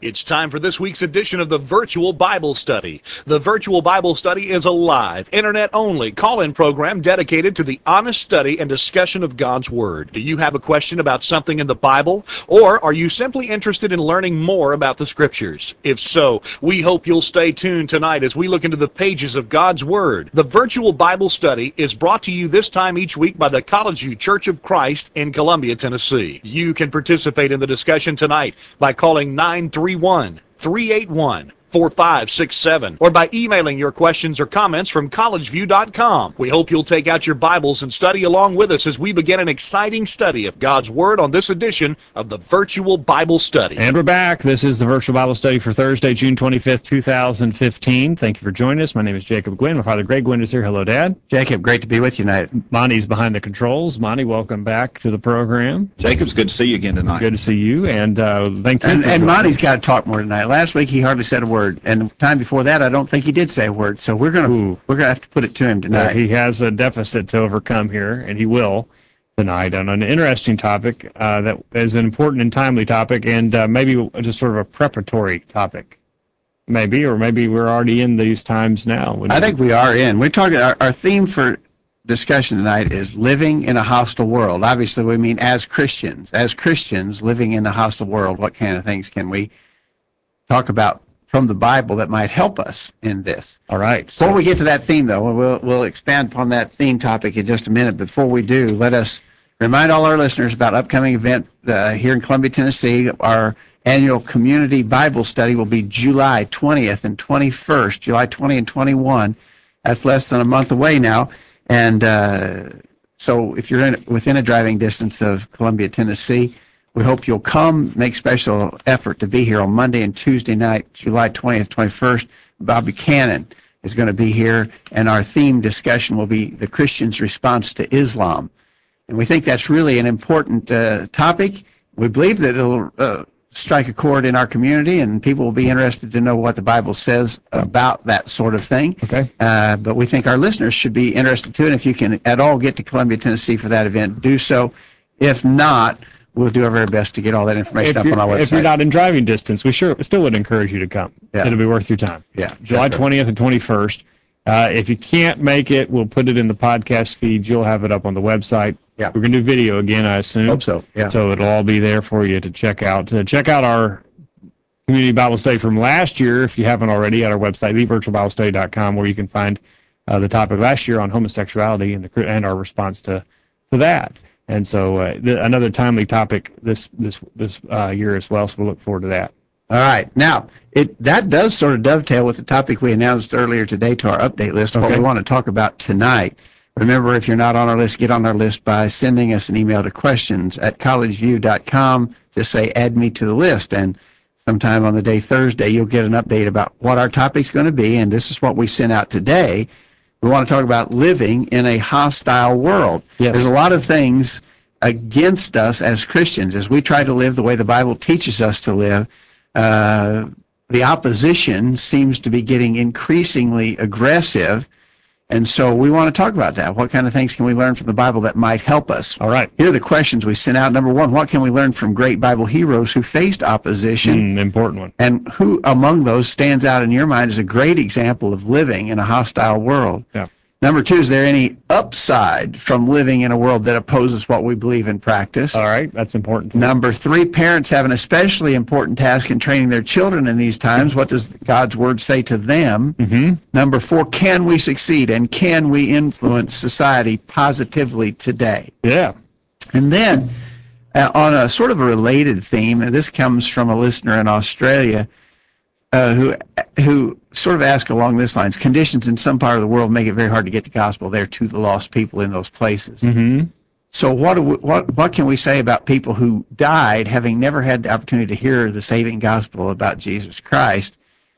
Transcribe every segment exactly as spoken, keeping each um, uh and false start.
It's time for this week's edition of the Virtual Bible Study. The Virtual Bible Study is a live, internet-only call-in program dedicated to the honest study and discussion of God's Word. Do you have a question about something in the Bible? Or are you simply interested in learning more about the Scriptures? If so, we hope you'll stay tuned tonight as we look into the pages of God's Word. The Virtual Bible Study is brought to you this time each week by the College View Church of Christ in Columbia, Tennessee. You can participate in the discussion tonight by calling nine three one, three eight one, four five six seven or by emailing your questions or comments from college view dot com. We hope you'll take out your Bibles and study along with us as we begin an exciting study of God's Word on this edition of the Virtual Bible Study. And we're back. This is the Virtual Bible Study for Thursday, June twenty-fifth, two thousand fifteen. Thank you for joining us. My name is Jacob Gwynn. My father, Greg Gwynn, is here. Hello, Dad. Jacob, great to be with you tonight. Monty's behind the controls. Monty, welcome back to the program. Jacob's good to see you again tonight. Good to see you, and uh, thank you. And, for and joining. Monty's got to talk more tonight. Last week he hardly said a word, and the time before that I don't think he did say a word. So we're gonna Ooh. we're gonna have to put it to him Uh, tonight. he has a deficit to overcome here, and he will tonight on an interesting topic uh, that is an important and timely topic, and uh, maybe just sort of a preparatory topic. Maybe, or maybe we're already in these times now. I think we are in. We're talking. Our, our theme for discussion tonight is living in a hostile world. Obviously, we mean as Christians. As Christians living in a hostile world, what kind of things can we talk about from the Bible that might help us in this? All right. Before So, we get to that theme, though, we'll we'll expand upon that theme topic in just a minute. Before we do, let us remind all our listeners about upcoming event uh, here in Columbia, Tennessee. Our annual community Bible study will be July twentieth and twenty-first, July twentieth and twenty-first. That's less than a month away now. And uh, so if you're in, within a driving distance of Columbia, Tennessee, we hope you'll come, make special effort to be here on Monday and Tuesday night, July twentieth, twenty-first. Bob Buchanan is going to be here, and our theme discussion will be the Christian's response to Islam. And we think that's really an important uh, topic. We believe that it'll uh, strike a chord in our community, and people will be interested to know what the Bible says about that sort of thing. Okay. Uh, but we think our listeners should be interested too, and if you can at all get to Columbia, Tennessee for that event, do so. If not, we'll do our very best to get all that information if up on our you're, website. if you're not in driving distance, we sure still would encourage you to come. Yeah. It'll be worth your time. Yeah, July that's right. twentieth and twenty-first. Uh, if you can't make it, we'll put it in the podcast feed. You'll have it up on the website. Yeah. We're going to do video again, I assume. Hope so, yeah. So it'll all be there for you to check out. To check out our Community Bible Study from last year, if you haven't already, at our website, the virtual bible study dot com, where you can find uh, the topic last year on homosexuality and, the, and our response to, to that. And so uh, th- another timely topic this this this uh, year as well, so we'll look forward to that. All right. Now, it that does sort of dovetail with the topic we announced earlier today to our update list, what Okay. we want to talk about tonight. Remember, if you're not on our list, get on our list by sending us an email to questions at college view dot com. Just say, add me to the list, and sometime on the day Thursday, you'll get an update about what our topic's going to be, and this is what we sent out today. We want to talk about living in a hostile world. Yes. There's a lot of things against us as Christians as we try to live the way the Bible teaches us to live. Uh, the opposition seems to be getting increasingly aggressive, and so we want to talk about that. What kind of things can we learn from the Bible that might help us? All right. Here are the questions we sent out. Number one, what can we learn from great Bible heroes who faced opposition? Mm, important one. And who among those stands out in your mind as a great example of living in a hostile world? Yeah. Number two, is there any upside from living in a world that opposes what we believe in practice? All right. That's important. Number three, parents have an especially important task in training their children in these times. What does God's Word say to them? Mm-hmm. Number four, can we succeed and can we influence society positively today? Yeah. And then, uh, on a sort of a related theme, and this comes from a listener in Australia uh, who who sort of asked along this lines, conditions in some part of the world make it very hard to get the gospel there to the lost people in those places. Mm-hmm. So what, do we, what, what can we say about people who died having never had the opportunity to hear the saving gospel about Jesus Christ?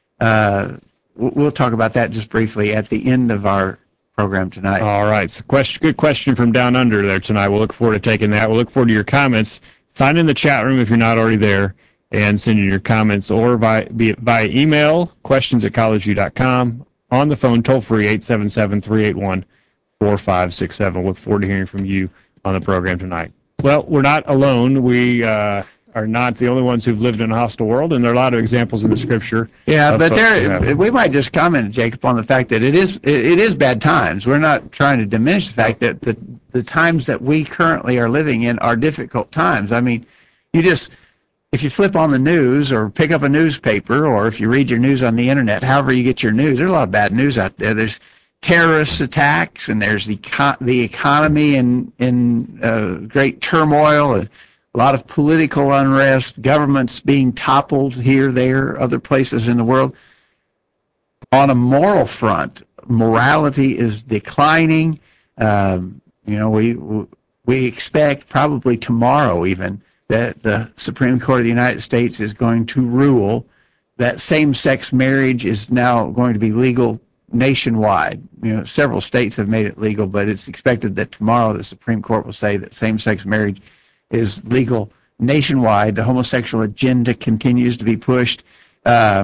Uh, we'll talk about that just briefly at the end of our program tonight. All right. So question, good question from down under there tonight. We'll look forward to taking that. We'll look forward to your comments. Sign in the chat room if you're not already there and send in your comments, or by, be it by email, questions at college view dot com, on the phone, toll-free, eight seven seven, three eight one, four five six seven. Look forward to hearing from you on the program tonight. Well, we're not alone. We uh, are not the only ones who've lived in a hostile world, and there are a lot of examples in the Scripture. Yeah, but folks who there, have. we might just comment, Jacob, on the fact that it is it, it is bad times. We're not trying to diminish the fact that the the times that we currently are living in are difficult times. I mean, you just if you flip on the news or pick up a newspaper, or if you read your news on the internet, however you get your news, there's a lot of bad news out there. There's terrorist attacks, and there's the the economy in in uh, great turmoil. A lot of political unrest, governments being toppled here, there, other places in the world. On a moral front, morality is declining. Um, you know, we we expect probably tomorrow even that the Supreme Court of the United States is going to rule that same-sex marriage is now going to be legal nationwide. You know, several states have made it legal, but it's expected that tomorrow the Supreme Court will say that same-sex marriage is legal nationwide. The homosexual agenda continues to be pushed. Uh,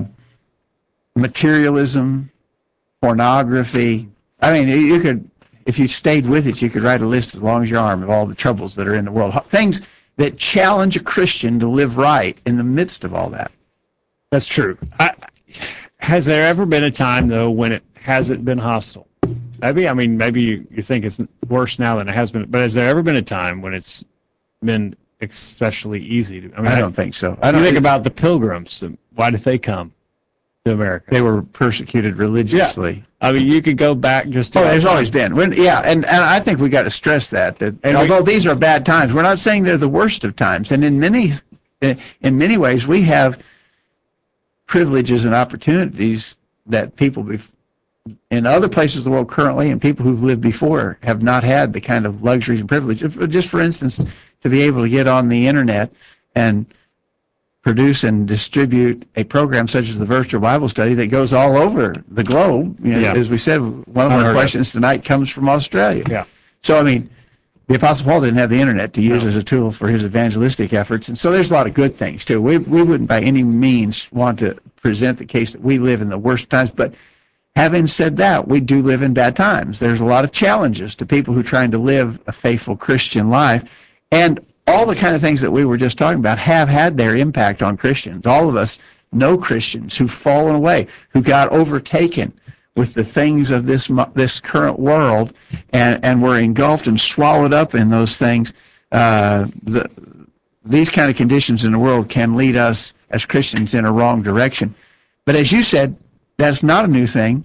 materialism, pornography. I mean, you could, if you stayed with it, you could write a list as long as your arm of all the troubles that are in the world. Things that challenge a Christian to live right in the midst of all that. That's true. I, has there ever been a time, though, when it hasn't been hostile? Maybe, I mean, maybe you, you think it's worse now than it has been, but has there ever been a time when it's been especially easy to? I mean, I I don't think so. I don't you think it, about the Pilgrims. Why did they come to America? They were persecuted religiously. Yeah. I mean, you could go back just to. Oh, there's always been. When, yeah, and, and I think we got to stress that. that and although we, these are bad times, we're not saying they're the worst of times. And in many, in many ways, we have privileges and opportunities that people bef- in other places of the world currently, and people who've lived before, have not had the kind of luxuries and privileges. Just for instance, to be able to get on the internet and produce and distribute a program such as the Virtual Bible Study that goes all over the globe. You know, yeah. As we said, one of our questions of. tonight comes from Australia. Yeah. So, I mean, the Apostle Paul didn't have the internet to use no. as a tool for his evangelistic efforts, and so there's a lot of good things, too. We, we wouldn't by any means want to present the case that we live in the worst times, but having said that, we do live in bad times. There's a lot of challenges to people who are trying to live a faithful Christian life, and all the kind of things that we were just talking about have had their impact on Christians. All of us know Christians who've fallen away, who got overtaken with the things of this this current world, and, and were engulfed and swallowed up in those things. Uh, the, these kind of conditions in the world can lead us as Christians in a wrong direction. But as you said, that's not a new thing.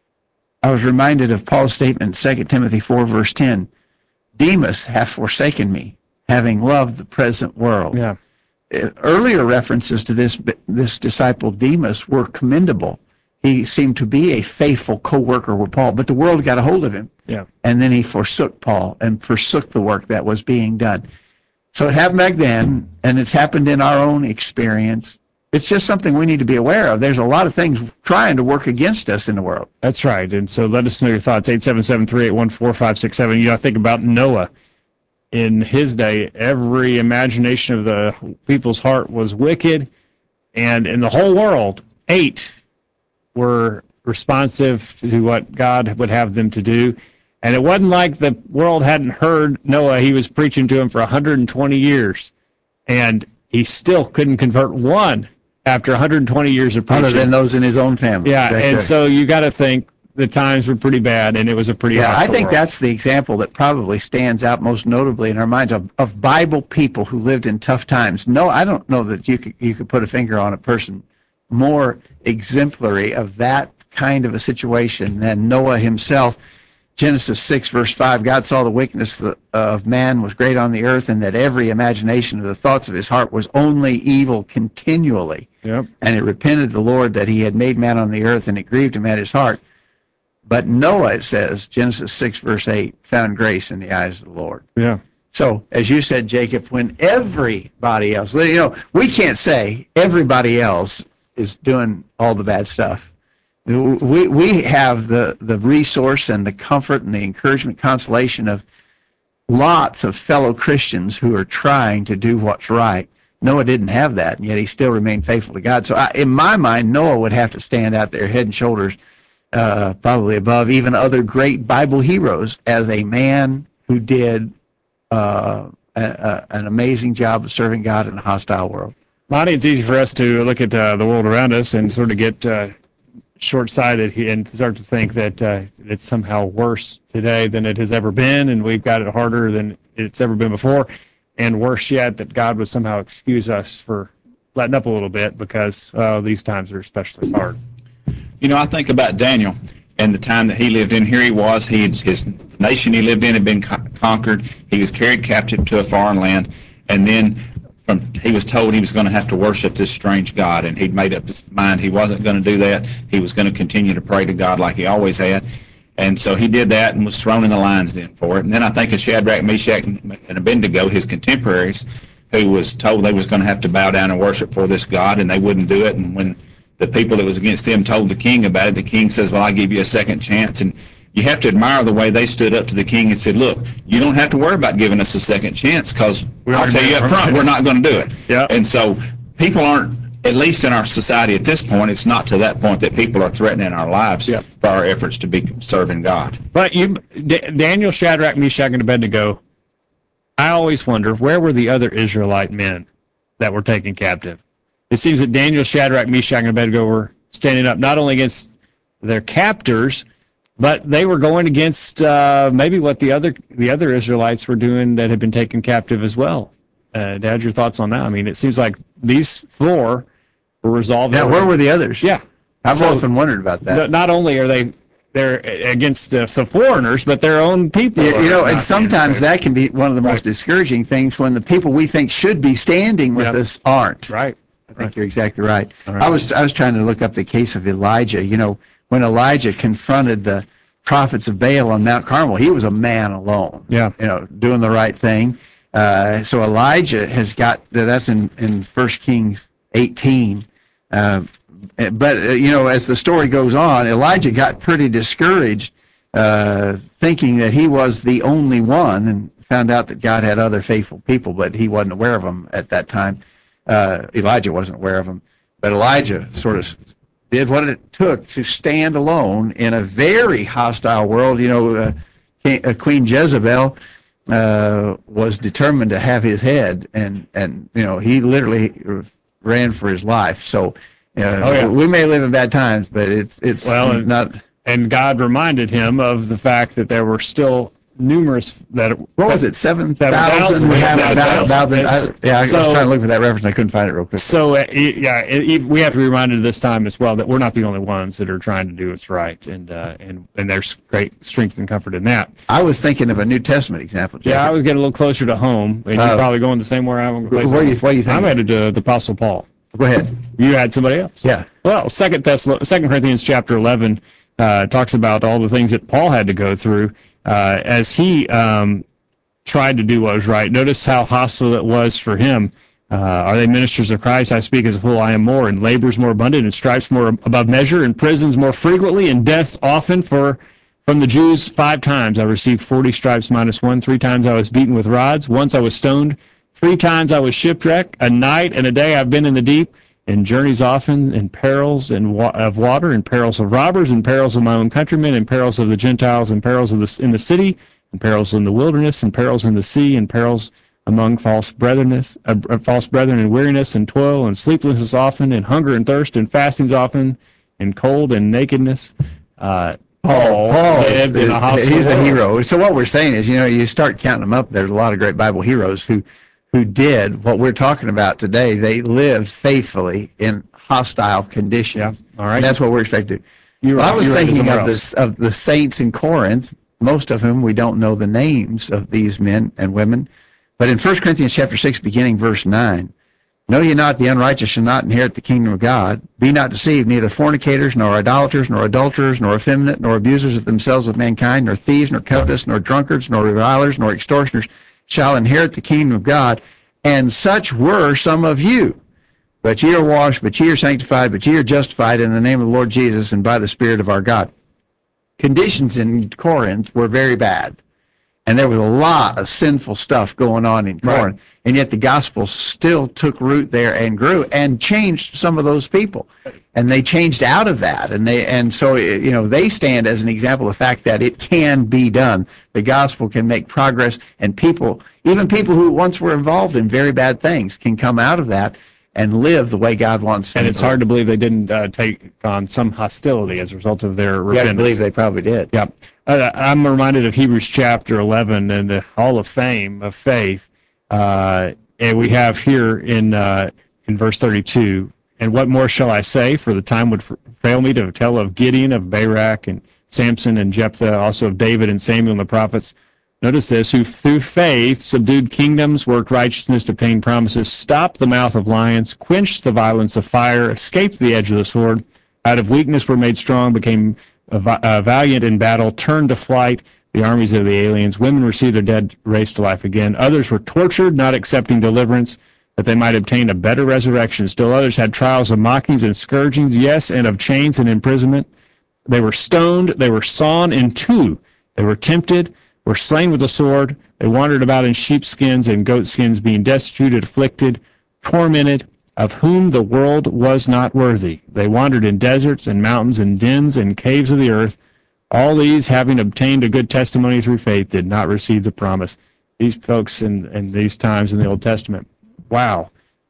I was reminded of Paul's statement in Second Timothy four, verse ten. Demas hath forsaken me, having loved the present world. Yeah. Earlier references to this this disciple Demas were commendable. He seemed to be a faithful co-worker with Paul, but the world got a hold of him. Yeah. And then he forsook Paul and forsook the work that was being done. So it happened back then, and it's happened in our own experience. It's just something we need to be aware of. There's a lot of things trying to work against us in the world. That's right. And so let us know your thoughts. eight seven seven, three eight one, four five six seven. You know, I think about Noah. In his day, every imagination of the people's heart was wicked, and in the whole world, eight were responsive to what God would have them to do. And it wasn't like the world hadn't heard Noah. He was preaching to him for one hundred twenty years, and he still couldn't convert one after one hundred twenty years of preaching. Other than those in his own family. Yeah, That's and right. so you got to think the times were pretty bad, and it was a pretty Yeah, I hostile think world. that's the example that probably stands out most notably in our minds of, of Bible people who lived in tough times. No, I don't know that you could you could put a finger on a person more exemplary of that kind of a situation than Noah himself. Genesis six, verse five, God saw the wickedness of man was great on the earth, and that every imagination of the thoughts of his heart was only evil continually. Yep. And it repented the Lord that he had made man on the earth, and it grieved him at his heart. But Noah, it says, Genesis six, verse eight, found grace in the eyes of the Lord. Yeah. So, as you said, Jacob, when everybody else, you know, we can't say everybody else is doing all the bad stuff. We we have the, the resource and the comfort and the encouragement, consolation of lots of fellow Christians who are trying to do what's right. Noah didn't have that, and yet he still remained faithful to God. So, I, in my mind, Noah would have to stand out there head and shoulders Uh, probably above even other great Bible heroes as a man who did uh, a, a, an amazing job of serving God in a hostile world. Monty, it's easy for us to look at uh, the world around us and sort of get uh, short-sighted and start to think that uh, it's somehow worse today than it has ever been, and we've got it harder than it's ever been before, and worse yet, that God would somehow excuse us for letting up a little bit because uh, these times are especially hard. You know, I think about Daniel and the time that he lived in. Here he was, he had, his nation he lived in had been co- conquered. He was carried captive to a foreign land, and then from, he was told he was going to have to worship this strange God, and he'd made up his mind he wasn't going to do that. He was going to continue to pray to God like he always had. And so he did that and was thrown in the lion's den for it. And then I think of Shadrach, Meshach, and Abednego, his contemporaries, who was told they was going to have to bow down and worship for this God, and they wouldn't do it. And when the people that was against them told the king about it, the king says, well, I give you a second chance. And you have to admire the way they stood up to the king and said, look, you don't have to worry about giving us a second chance, because I'll tell you up front, we're not going to do it. Yeah. And so people aren't, at least in our society at this point, it's not to that point that people are threatening our lives yeah. for our efforts to be serving God. But you, D- Daniel, Shadrach, Meshach, and Abednego, I always wonder, where were the other Israelite men that were taken captive? It seems that Daniel, Shadrach, Meshach, and Abednego were standing up not only against their captors, but they were going against uh, maybe what the other the other Israelites were doing that had been taken captive as well. Uh, Dad, your thoughts on that? I mean, it seems like these four were resolved. Yeah, where were the others? Yeah. I've So, often wondered about that. Not only are they they're against uh, the foreigners, but their own people. You, you know, are and not sometimes being- that can be one of the most Right. discouraging things when the people we think should be standing with Yep. us aren't. Right. I think you're exactly right. All right. I was I was trying to look up the case of Elijah. You know, when Elijah confronted the prophets of Baal on Mount Carmel, he was a man alone. Yeah. You know, doing the right thing. Uh, so Elijah has got, that's in, in First Kings eighteen. Uh, but, uh, you know, as the story goes on, Elijah got pretty discouraged, uh, thinking that he was the only one, and found out that God had other faithful people, but he wasn't aware of them at that time. Uh, Elijah wasn't aware of them. But Elijah sort of did what it took to stand alone in a very hostile world. You know, uh, King, uh, Queen Jezebel uh, was determined to have his head, and, and you know, he literally ran for his life. So uh, Oh, yeah. we may live in bad times, but it's it's Well, and- not. And God reminded him of the fact that there were still numerous that What was it? Seven Seven thousand. thousand, We have seven about, thousand. about the, I, It's- yeah, I so- was trying to look for that reference. I couldn't find it real quick. So, uh, it- yeah, it, it- we have to be reminded this time as well that we're not the only ones that are trying to do what's right, and uh, and and there's great strength and comfort in that. I was thinking of a New Testament example. Yeah, I Jacob. was getting a little closer to home, and Oh. you're probably going the same way I'm going. Where do you- what do you think? I'm headed to the Apostle Paul. Go ahead. You had somebody else. Yeah. Well, Second Thessalonians, Second Corinthians chapter eleven uh, talks about all the things that Paul had to go through uh, as he um, tried to do what was right. Notice how hostile it was for him. Uh, are they ministers of Christ? I speak as a fool. I am more, and labors more abundant, and stripes more above measure, and prisons more frequently, and deaths often. For from the Jews five times I received forty stripes minus one. Three times I was beaten with rods. Once I was stoned. Three times I was shipwrecked. A night and a day I've been in the deep. In journeys often, in perils and wa- of water, in perils of robbers, in perils of my own countrymen, in perils of the Gentiles, in perils of the, in the city, in perils in the wilderness, in perils in the sea, in perils among false brethren, uh, false brethren, in weariness and toil, and sleeplessness often, in hunger and thirst, and fastings often, in cold and nakedness. Uh, Paul, Paul lived is, in a hostile he's a world. hero. So what we're saying is, you know, you start counting them up. There's a lot of great Bible heroes who, who did what we're talking about today. They lived faithfully in hostile conditions. Yeah, all right. And that's what we're expected to do. You Well, were- I was you were thinking somewhere of else. this of the saints in Corinth, most of whom we don't know the names of these men and women. But in First Corinthians chapter six, beginning verse nine, know ye not the unrighteous shall not inherit the kingdom of God? Be not deceived, neither fornicators, nor idolaters, nor adulterers, nor effeminate, nor abusers of themselves of mankind, nor thieves, nor covetous, nor drunkards, nor revilers, nor extortioners shall inherit the kingdom of God. And such were some of you. But ye are washed, but ye are sanctified, but ye are justified in the name of the Lord Jesus and by the Spirit of our God. Conditions in Corinth were very bad. And there was a lot of sinful stuff going on in Corinth. Right. And yet the gospel still took root there and grew and changed some of those people. And they changed out of that. And they and so, you know, they stand as an example of the fact that it can be done. The gospel can make progress, and people, even people who once were involved in very bad things, can come out of that and live the way God wants them And it's to. hard to believe they didn't uh, take on some hostility as a result of their You have repentance. to believe they probably did. Yeah. Uh, I'm reminded of Hebrews chapter eleven and the Hall of Fame of Faith. Uh, and we have here in uh, in verse thirty-two, and what more shall I say, for the time would f- fail me to tell of Gideon, of Barak, and Samson, and Jephthah, also of David and Samuel and the prophets. Notice this, who through faith subdued kingdoms, worked righteousness, obtained promises, stopped the mouth of lions, quenched the violence of fire, escaped the edge of the sword, out of weakness were made strong, became uh, valiant in battle, turned to flight the armies of the aliens. Women received their dead raised to life again. Others were tortured, not accepting deliverance, that they might obtain a better resurrection. Still others had trials of mockings and scourgings, yes, and of chains and imprisonment. They were stoned, they were sawn in two, they were tempted, were slain with the sword. They wandered about in sheepskins and goatskins, being destitute, afflicted, tormented, of whom the world was not worthy. They wandered in deserts and mountains and dens and caves of the earth. All these, having obtained a good testimony through faith, did not receive the promise. These folks in, in these times in the Old Testament. Wow.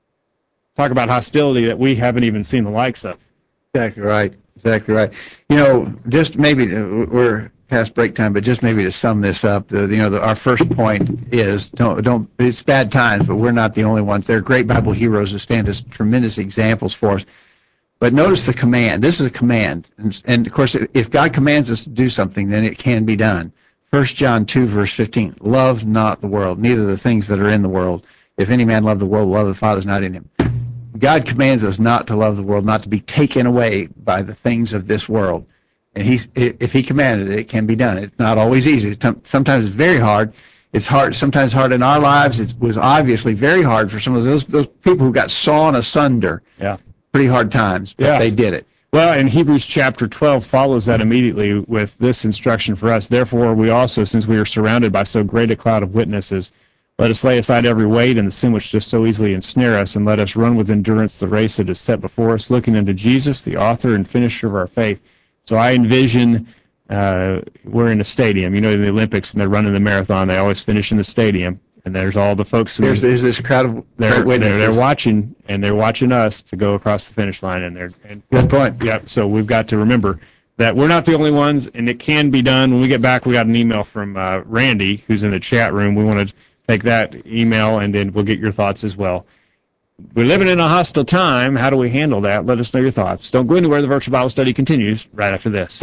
Talk about hostility that we haven't even seen the likes of. Exactly right. Exactly right. You know, just maybe uh, we're past break time, but just maybe to sum this up, the, you know, the, our first point is don't don't. It's bad times, but we're not the only ones. There are great Bible heroes who stand as tremendous examples for us. But notice the command. This is a command, and, and of course, if God commands us to do something, then it can be done. First John two verse fifteen: Love not the world, neither the things that are in the world. If any man love the world, the love of the Father is not in him. God commands us not to love the world, not to be taken away by the things of this world. And he's, if he commanded it, it can be done. It's not always easy. Sometimes it's very hard. It's hard, sometimes hard in our lives. It was obviously very hard for some of those those people who got sawn asunder. Yeah. Pretty hard times, but Yeah. they did it. Well, and Hebrews chapter twelve follows that immediately with this instruction for us. Therefore, we also, since we are surrounded by so great a cloud of witnesses, let us lay aside every weight and the sin which does so easily ensnare us, and let us run with endurance the race that is set before us, looking unto Jesus, the author and finisher of our faith. So I envision uh, we're in a stadium. You know, in the Olympics, when they're running the marathon, they always finish in the stadium, and there's all the folks. There's, in the, there's this crowd of they're, great they're, witnesses. they're watching, and they're watching us to go across the finish line, and they're and, Good point. yeah. So we've got to remember that we're not the only ones, and it can be done. When we get back, we got an email from uh, Randy, who's in the chat room. We want to take that email, and then we'll get your thoughts as well. We're living in a hostile time. How do we handle that? Let us know your thoughts. Don't go anywhere. The Virtual Bible Study continues right after this.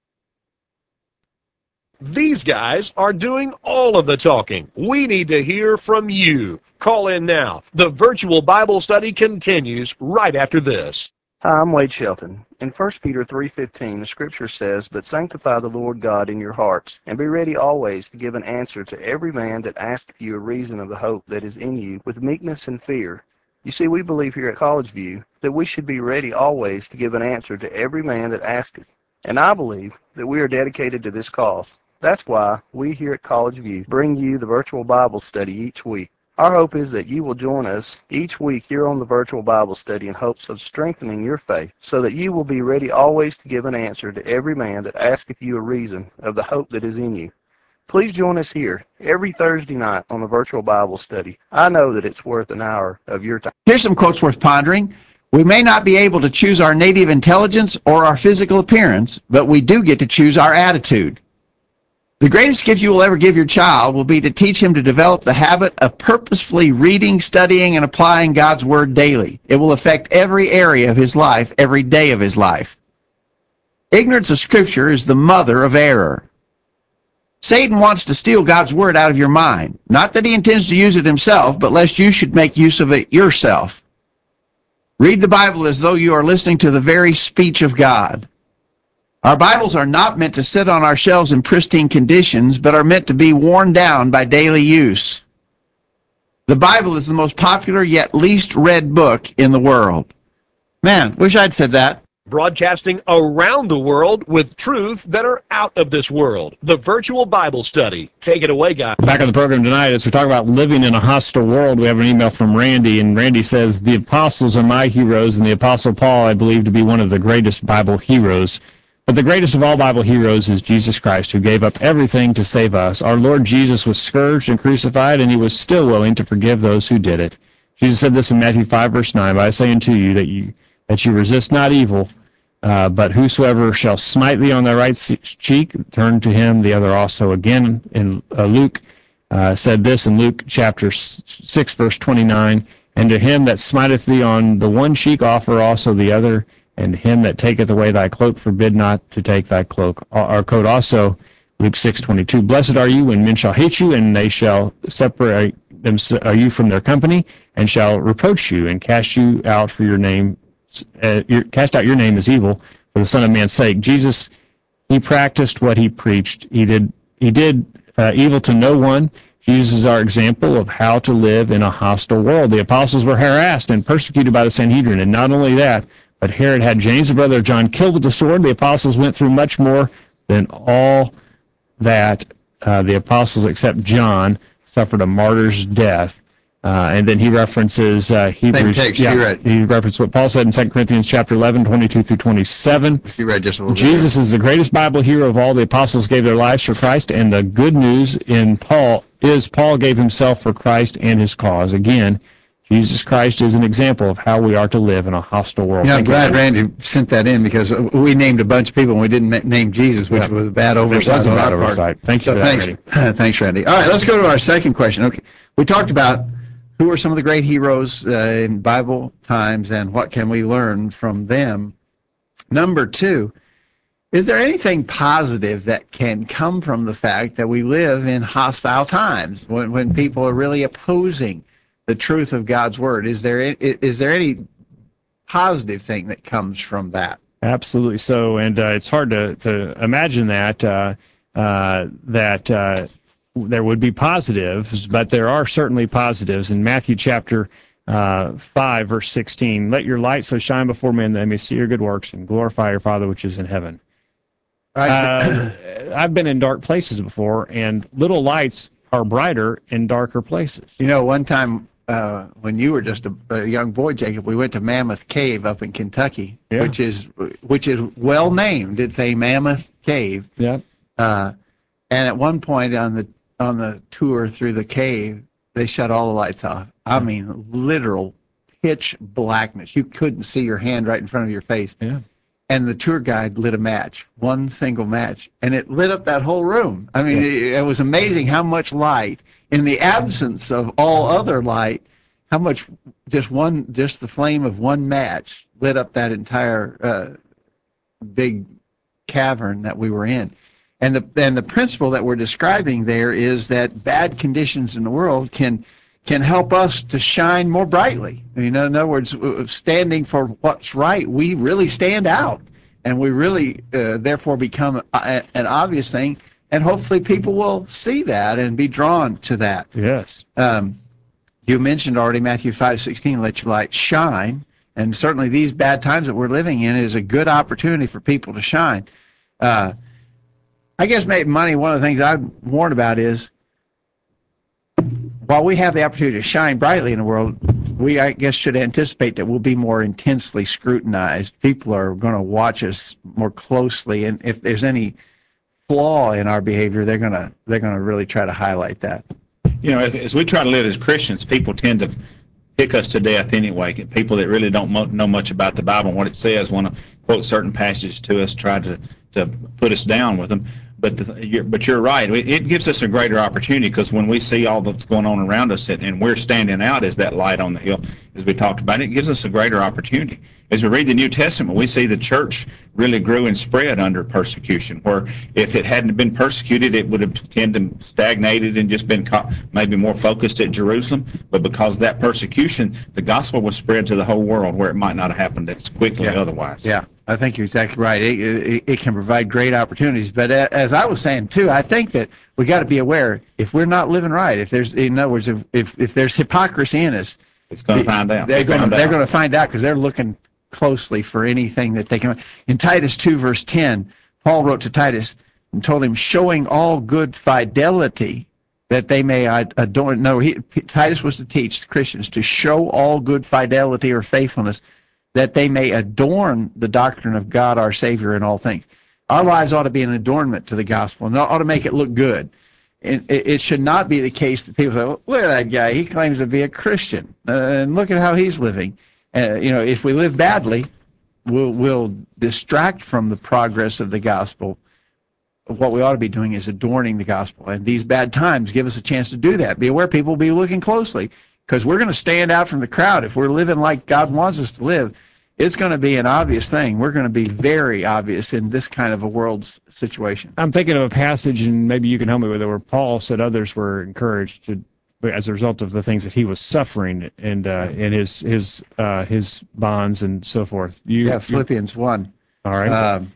These guys are doing all of the talking. We need to hear from you. Call in now. The Virtual Bible Study continues right after this. Hi, I'm Wade Shelton. In First Peter three fifteen, the Scripture says, But sanctify the Lord God in your hearts, and be ready always to give an answer to every man that asketh you a reason of the hope that is in you, with meekness and fear. You see, we believe here at College View that we should be ready always to give an answer to every man that asketh. And I believe that we are dedicated to this cause. That's why we here at College View bring you the Virtual Bible Study each week. Our hope is that you will join us each week here on the Virtual Bible Study in hopes of strengthening your faith, so that you will be ready always to give an answer to every man that asketh you a reason of the hope that is in you. Please join us here every Thursday night on the Virtual Bible Study. I know that it's worth an hour of your time. Here's some quotes worth pondering. We may not be able to choose our native intelligence or our physical appearance, but we do get to choose our attitude. The greatest gift you will ever give your child will be to teach him to develop the habit of purposefully reading, studying, and applying God's Word daily. It will affect every area of his life, every day of his life. Ignorance of Scripture is the mother of error. Satan wants to steal God's Word out of your mind. Not that he intends to use it himself, but lest you should make use of it yourself. Read the Bible as though you are listening to the very speech of God. Our Bibles are not meant to sit on our shelves in pristine conditions, but are meant to be worn down by daily use. The Bible is the most popular yet least read book in the world. Man, wish I'd said that. broadcasting around the world with truths that are out of this world. The Virtual Bible Study. Take it away, guys. Back on the program tonight, as we talk about living in a hostile world, we have an email from Randy, and Randy says, the apostles are my heroes, and the Apostle Paul I believe to be one of the greatest Bible heroes. But the greatest of all Bible heroes is Jesus Christ, who gave up everything to save us. Our Lord Jesus was scourged and crucified, and he was still willing to forgive those who did it. Jesus said this in Matthew five, verse nine, but I say unto you that you that you resist not evil, uh, but whosoever shall smite thee on thy right cheek, turn to him the other also. Again, in uh, Luke uh, said this in Luke chapter six, verse twenty-nine, and to him that smiteth thee on the one cheek, offer also the other, and him that taketh away thy cloak, forbid not to take thy cloak or coat also. Luke six twenty-two. Blessed are you when men shall hate you, and they shall separate them uh, you from their company, and shall reproach you, and cast you out for your name. Uh, your, cast out your name as evil for the Son of Man's sake. Jesus, he practiced what he preached. He did. He did uh, evil to no one. Jesus is our example of how to live in a hostile world. The apostles were harassed and persecuted by the Sanhedrin, and not only that, but Herod had James, the brother of John, killed with the sword. The apostles went through much more than all that. Uh, the apostles, except John, suffered a martyr's death. Uh, and then he references uh, Hebrews. Same text, yeah, you read. He referenced what Paul said in Second Corinthians chapter eleven, twenty-two through twenty-seven. You read just a little Jesus is the greatest Bible hero of all. The apostles gave their lives for Christ, and the good news in Paul is Paul gave himself for Christ and his cause. Again, Jesus Christ is an example of how we are to live in a hostile world. You know, I'm Thank glad you. Randy sent that in, because we named a bunch of people and we didn't ma- name Jesus, which Yeah. was a bad It oversight. was a on bad our part. oversight. Thank you So for that, thanks, Randy. thanks, Randy. All right, let's go to our second question. Okay, we talked about who are some of the great heroes uh, in Bible times and what can we learn from them. Number two, is there anything positive that can come from the fact that we live in hostile times, when, when people are really opposing the truth of God's Word? Is there is there any positive thing that comes from that? Absolutely so, and uh, it's hard to, to imagine that uh, uh, that uh, there would be positives, but there are certainly positives. In Matthew chapter uh, five, verse sixteen, let your light so shine before men that they may see your good works and glorify your Father which is in heaven. Uh, I've been in dark places before, and little lights are brighter in darker places. You know, one time uh, when you were just a, a young boy, Jacob, we went to Mammoth Cave up in Kentucky, Yeah. which is which is well named. It's a Mammoth Cave. Yeah. Uh, and at one point on the on the tour through the cave, they shut all the lights off. I mean, literal pitch blackness. You couldn't see your hand right in front of your face. Yeah. And the tour guide lit a match, one single match, and it lit up that whole room. I mean, it, it was amazing how much light, in the absence of all other light, how much just one, just the flame of one match lit up that entire uh, big cavern that we were in. And the and the principle that we're describing there is that bad conditions in the world can can help us to shine more brightly. You know, in other words, standing for what's right, we really stand out, and we really uh, therefore become a, an obvious thing. And hopefully, people will see that and be drawn to that. Yes. Um, you mentioned already Matthew five sixteen, let your light shine, and certainly these bad times that we're living in is a good opportunity for people to shine. Uh, I guess maybe money. One of the things I've warned about is, while we have the opportunity to shine brightly in the world, we, I guess, should anticipate that we'll be more intensely scrutinized. People are going to watch us more closely, and if there's any flaw in our behavior, they're going to they're going to really try to highlight that. You know, as, as we try to live as Christians, people tend to pick us to death anyway. People that really don't mo- know much about the Bible and what it says want to quote certain passages to us, try to, to put us down with them. But the, you're, but you're right. It, it gives us a greater opportunity, because when we see all that's going on around us and, and we're standing out as that light on the hill, as we talked about, it gives us a greater opportunity. As we read the New Testament, we see the church really grew and spread under persecution, where if it hadn't been persecuted, it would have tended to stagnated and just been co- maybe more focused at Jerusalem. But because of that persecution, the gospel was spread to the whole world, where it might not have happened as quickly Yeah. otherwise. Yeah, I think you're exactly right. It, it, it can provide great opportunities. But uh, as I was saying, too, I think that we got to be aware, if we're not living right, if there's, in other words, if, if, if there's hypocrisy in us, It's going to find out. they're They going to found they're out. going to find out, because they're looking closely for anything that they can. In Titus two, verse ten, Paul wrote to Titus and told him, showing all good fidelity, that they may adorn. No, he, Titus was to teach Christians to show all good fidelity or faithfulness, that they may adorn the doctrine of God our Savior in all things. Our lives ought to be an adornment to the gospel, and ought to make it look good. It, it should not be the case that people say, well, look at that guy, he claims to be a Christian, uh, and look at how he's living. Uh, you know, if we live badly, we'll, we'll distract from the progress of the gospel. What we ought to be doing is adorning the gospel. And these bad times give us a chance to do that. Be aware people will be looking closely, because we're going to stand out from the crowd. If we're living like God wants us to live, it's going to be an obvious thing. We're going to be very obvious in this kind of a world's situation. I'm thinking of a passage, and maybe you can help me with it, where Paul said others were encouraged to, as a result of the things that he was suffering and uh, in his his uh, his bonds and so forth. You, yeah, Philippians one. All right. Um,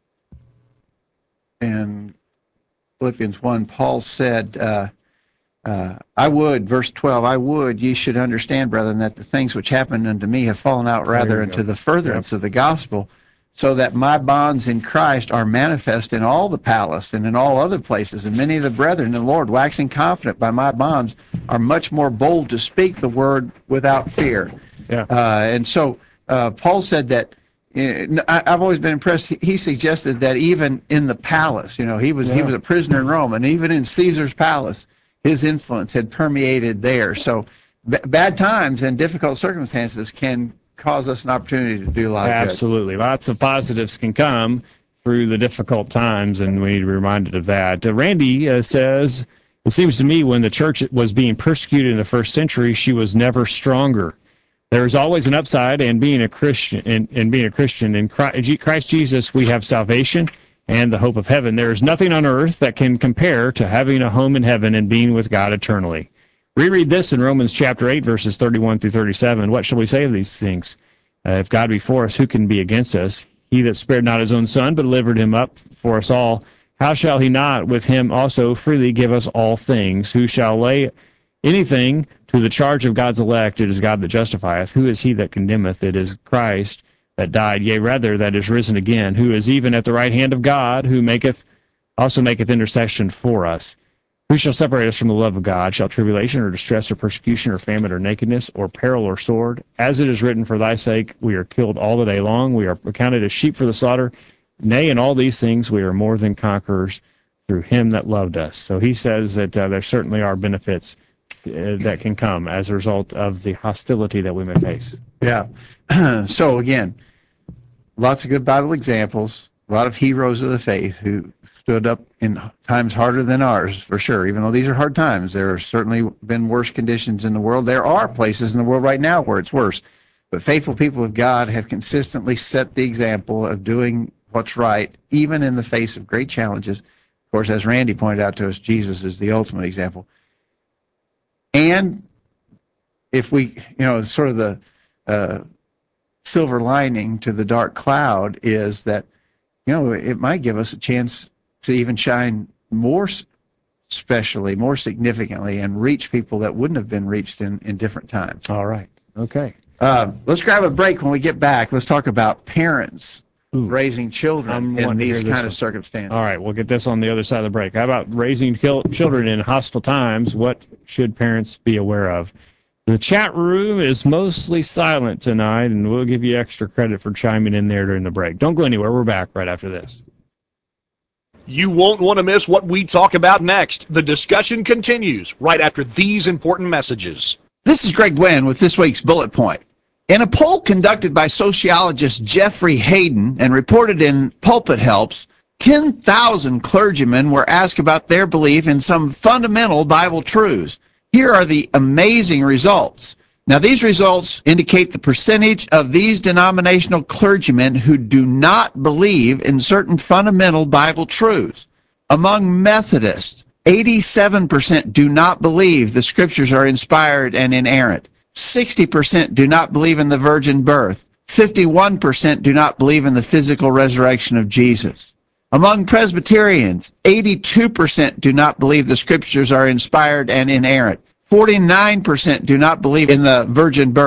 and Philippians one, Paul said, uh, uh, I would, verse twelve, I would, ye should understand, brethren, that the things which happened unto me have fallen out rather unto the furtherance yep. of the gospel, so that my bonds in Christ are manifest in all the palace and in all other places. And many of the brethren in the Lord, waxing confident by my bonds, are much more bold to speak the word without fear. Yeah. Uh, and so uh, Paul said that, uh, I, I've always been impressed, he, he suggested that even in the palace, you know, he was, yeah. he was a prisoner in Rome, and even in Caesar's palace, his influence had permeated there. So b- bad times and difficult circumstances can cause us an opportunity to do a lot of good. Absolutely. Lots of positives can come through the difficult times, and we need to be reminded of that. Uh, Randy uh, says, it seems to me when the church was being persecuted in the first century, she was never stronger. There is always an upside in being a Christian. In, in being a Christian in Christ Jesus, we have salvation and the hope of heaven. There is nothing on earth that can compare to having a home in heaven and being with God eternally. Reread this in Romans chapter eight, verses thirty-one through thirty-seven. What shall we say of these things? Uh, if God be for us, who can be against us? He that spared not his own son, but delivered him up for us all, how shall he not with him also freely give us all things? Who shall lay anything to the charge of God's elect? It is God that justifieth. Who is he that condemneth? It is Christ that died, yea, rather, that is risen again, who is even at the right hand of God, who maketh also maketh intercession for us. Who shall separate us from the love of God? Shall tribulation or distress or persecution or famine or nakedness or peril or sword? As it is written, for thy sake we are killed all the day long. We are accounted as sheep for the slaughter. Nay, in all these things we are more than conquerors through him that loved us. So he says that uh, there certainly are benefits uh, that can come as a result of the hostility that we may face. Yeah. So again, lots of good Bible examples, a lot of heroes of the faith who stood up in times harder than ours, for sure. Even though these are hard times, there have certainly been worse conditions in the world. There are places in the world right now where it's worse. But faithful people of God have consistently set the example of doing what's right, even in the face of great challenges. Of course, as Randy pointed out to us, Jesus is the ultimate example. And if we, you know, sort of the uh, silver lining to the dark cloud is that, you know, it might give us a chance to even shine more specially, more significantly, and reach people that wouldn't have been reached in, in different times. All right. Okay. Uh, let's grab a break. When we get back, let's talk about parents Ooh. raising children I'm in these kind one. of circumstances. All right, we'll get this on the other side of the break. How about raising kil- children in hostile times? What should parents be aware of? The chat room is mostly silent tonight, and we'll give you extra credit for chiming in there during the break. Don't go anywhere. We're back right after this. You won't want to miss what we talk about next. The discussion continues right after these important messages. This is Greg Gwynn with this week's Bullet Point. In a poll conducted by sociologist Jeffrey Hayden and reported in Pulpit Helps, ten thousand clergymen were asked about their belief in some fundamental Bible truths. Here are the amazing results. Now, these results indicate the percentage of these denominational clergymen who do not believe in certain fundamental Bible truths. Among Methodists, eighty-seven percent do not believe the Scriptures are inspired and inerrant. sixty percent do not believe in the virgin birth. fifty-one percent do not believe in the physical resurrection of Jesus. Among Presbyterians, eighty-two percent do not believe the Scriptures are inspired and inerrant. forty-nine percent do not believe in the virgin birth.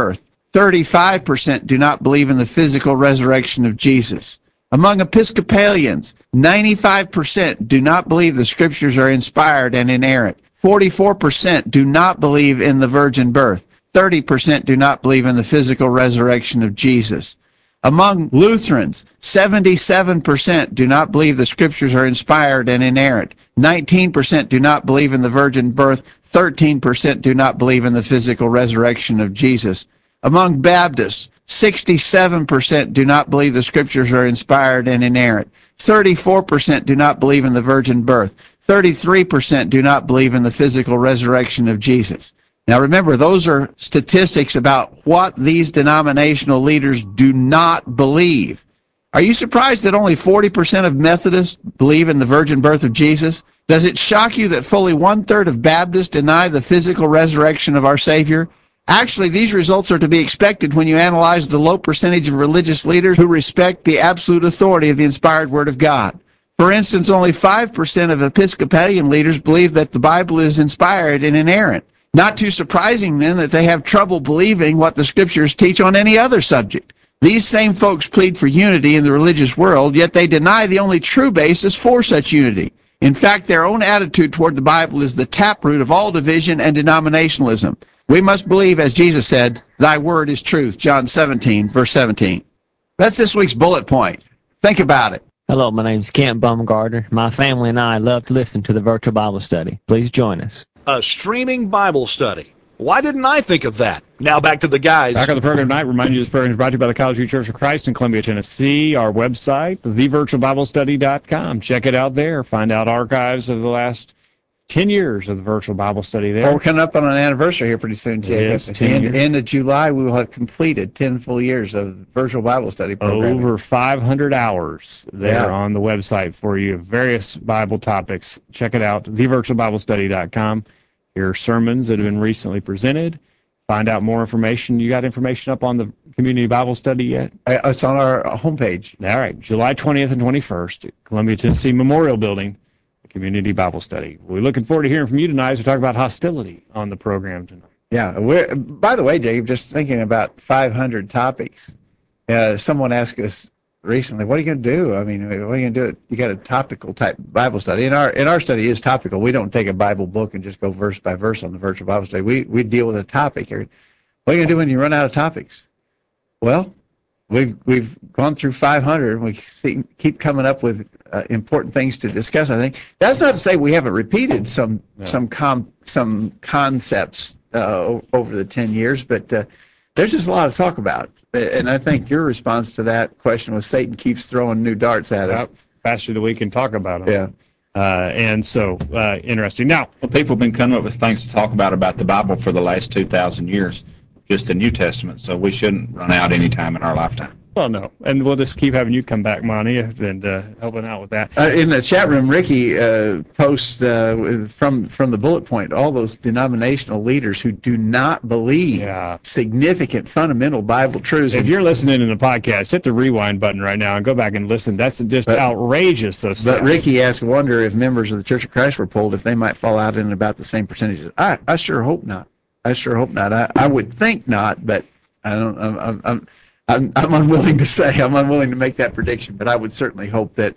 thirty-five percent do not believe in the physical resurrection of Jesus. Among Episcopalians, ninety-five percent do not believe the Scriptures are inspired and inerrant. forty-four percent do not believe in the virgin birth. thirty percent do not believe in the physical resurrection of Jesus. Among Lutherans, seventy-seven percent do not believe the Scriptures are inspired and inerrant. nineteen percent do not believe in the virgin birth. thirteen percent do not believe in the physical resurrection of Jesus. Among Baptists, sixty-seven percent do not believe the Scriptures are inspired and inerrant. thirty-four percent do not believe in the virgin birth. thirty-three percent do not believe in the physical resurrection of Jesus. Now remember, those are statistics about what these denominational leaders do not believe. Are you surprised that only forty percent of Methodists believe in the virgin birth of Jesus? Does it shock you that fully one-third of Baptists deny the physical resurrection of our Savior? Actually, these results are to be expected when you analyze the low percentage of religious leaders who respect the absolute authority of the inspired Word of God. For instance, only five percent of Episcopalian leaders believe that the Bible is inspired and inerrant. Not too surprising, then, that they have trouble believing what the Scriptures teach on any other subject. These same folks plead for unity in the religious world, yet they deny the only true basis for such unity. In fact, their own attitude toward the Bible is the taproot of all division and denominationalism. We must believe, as Jesus said, thy word is truth, John seventeen, verse seventeen. That's this week's bullet point. Think about it. Hello, my name is Kent Baumgartner. My family and I love to listen to the virtual Bible study. Please join us. A streaming Bible study. Why didn't I think of that? Now back to the guys. Back on the program tonight, remind you this program is brought to you by the College View Church of Christ in Columbia, Tennessee. Our website, the virtual bible study dot com. Check it out there. Find out archives of the last ten years of the virtual Bible study there. Well, we're coming up on an anniversary here pretty soon, Jacob. Yes, At the ten end, years. end of July, we will have completed ten full years of virtual Bible study program. Over five hundred hours there Yeah. on the website for you, various Bible topics. Check it out, the virtual bible study dot com. Here are sermons that have been recently presented. Find out more information. You got information up on the Community Bible Study yet? Uh, It's on our homepage. All right, July twentieth and twenty-first at Columbia, Tennessee Memorial Building, Community Bible Study. We're looking forward to hearing from you tonight as we talk about hostility on the program tonight. Yeah. We're, by the way, Jacob, just thinking about five hundred topics. Uh, someone asked us recently, what are you going to do? I mean, what are you going to do? You got a topical type Bible study. In our in our study is topical. We don't take a Bible book and just go verse by verse on the virtual Bible study. We we deal with a topic here. What are you going to do when you run out of topics? Well, we've we've gone through five hundred. And we see, keep coming up with uh, important things to discuss. I think that's not to say we haven't repeated some No. some com some concepts uh, over the ten years, but uh, there's just a lot to talk about. And I think your response to that question was Satan keeps throwing new darts at us. Well, faster than we can talk about them. Yeah. Uh, and so, uh, interesting. Now, Well, people have been coming up with things to talk about about the Bible for the last two thousand years, just the New Testament, so we shouldn't run out any time in our lifetime. well, no. And we'll just keep having you come back, Monty, and uh, helping out with that. Uh, in the chat room, Ricky uh, posts uh, with- from from the bullet point all those denominational leaders who do not believe Yeah. significant fundamental Bible truths. If you're listening in the podcast, hit the rewind button right now and go back and listen. That's just But- outrageous, those But stats. Ricky asked, wonder if members of the Church of Christ were polled, if they might fall out in about the same percentages. I, I sure hope not. I sure hope not. I, I would think not, but I don't. I'm, I'm, I'm, I'm, I'm unwilling to say. I'm unwilling to make that prediction. But I would certainly hope that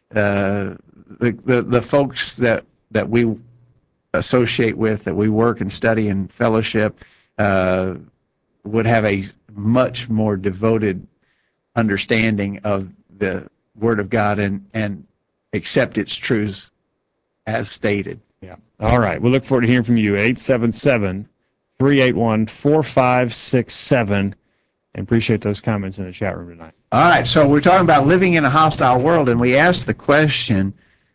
uh, the, the the folks that that we associate with, that we work and study and fellowship, uh, would have a much more devoted understanding of the Word of God and and accept its truths as stated. Yeah. All right. We look forward to hearing from you. eight seven seven, three eight one, four five six seven. And appreciate those comments in the chat room tonight. All right, so we're talking about living in a hostile world, and we asked the question,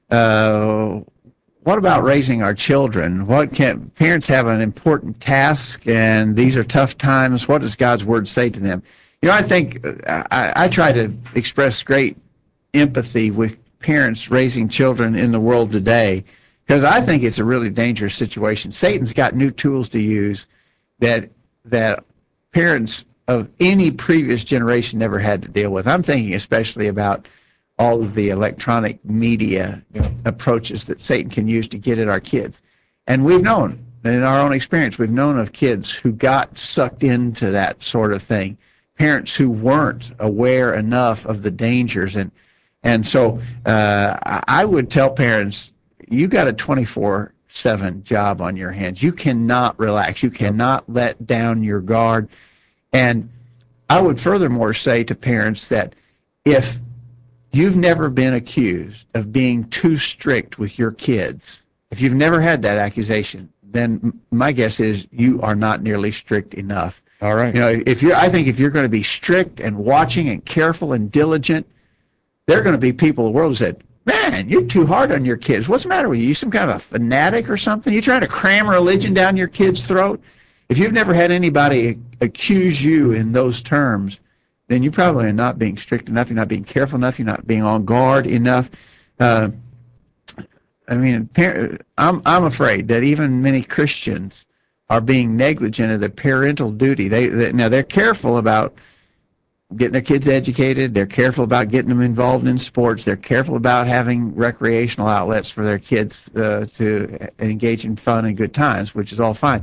uh, what about raising our children? What can parents have an important task, and these are tough times? What does God's Word say to them? You know, I think uh, I, I try to express great empathy with parents raising children in the world today, because I think it's a really dangerous situation. Satan's got new tools to use that that parents of any previous generation never had to deal with. I'm thinking especially about all of the electronic media approaches that Satan can use to get at our kids. And we've known And in our own experience, we've known of kids who got sucked into that sort of thing, parents who weren't aware enough of the dangers. And and so uh, I would tell parents, you got a twenty-four seven job on your hands. You cannot relax. You cannot let down your guard. And I would furthermore say to parents that if you've never been accused of being too strict with your kids, if you've never had that accusation, then my guess is you are not nearly strict enough. All right. You know, if you're, I think if you're going to be strict and watching and careful and diligent, there are going to be people in the world who said, man, you're too hard on your kids. What's the matter with you? You some kind of a fanatic or something? You trying to cram religion down your kid's throat? If you've never had anybody accuse you in those terms, then you probably are not being strict enough. You're not being careful enough. You're not being on guard enough. Uh, I mean, I'm I'm afraid that even many Christians are being negligent of their parental duty. They, they now they're careful about getting their kids educated. They're careful about getting them involved in sports. They're careful about having recreational outlets for their kids uh, to engage in fun and good times, which is all fine.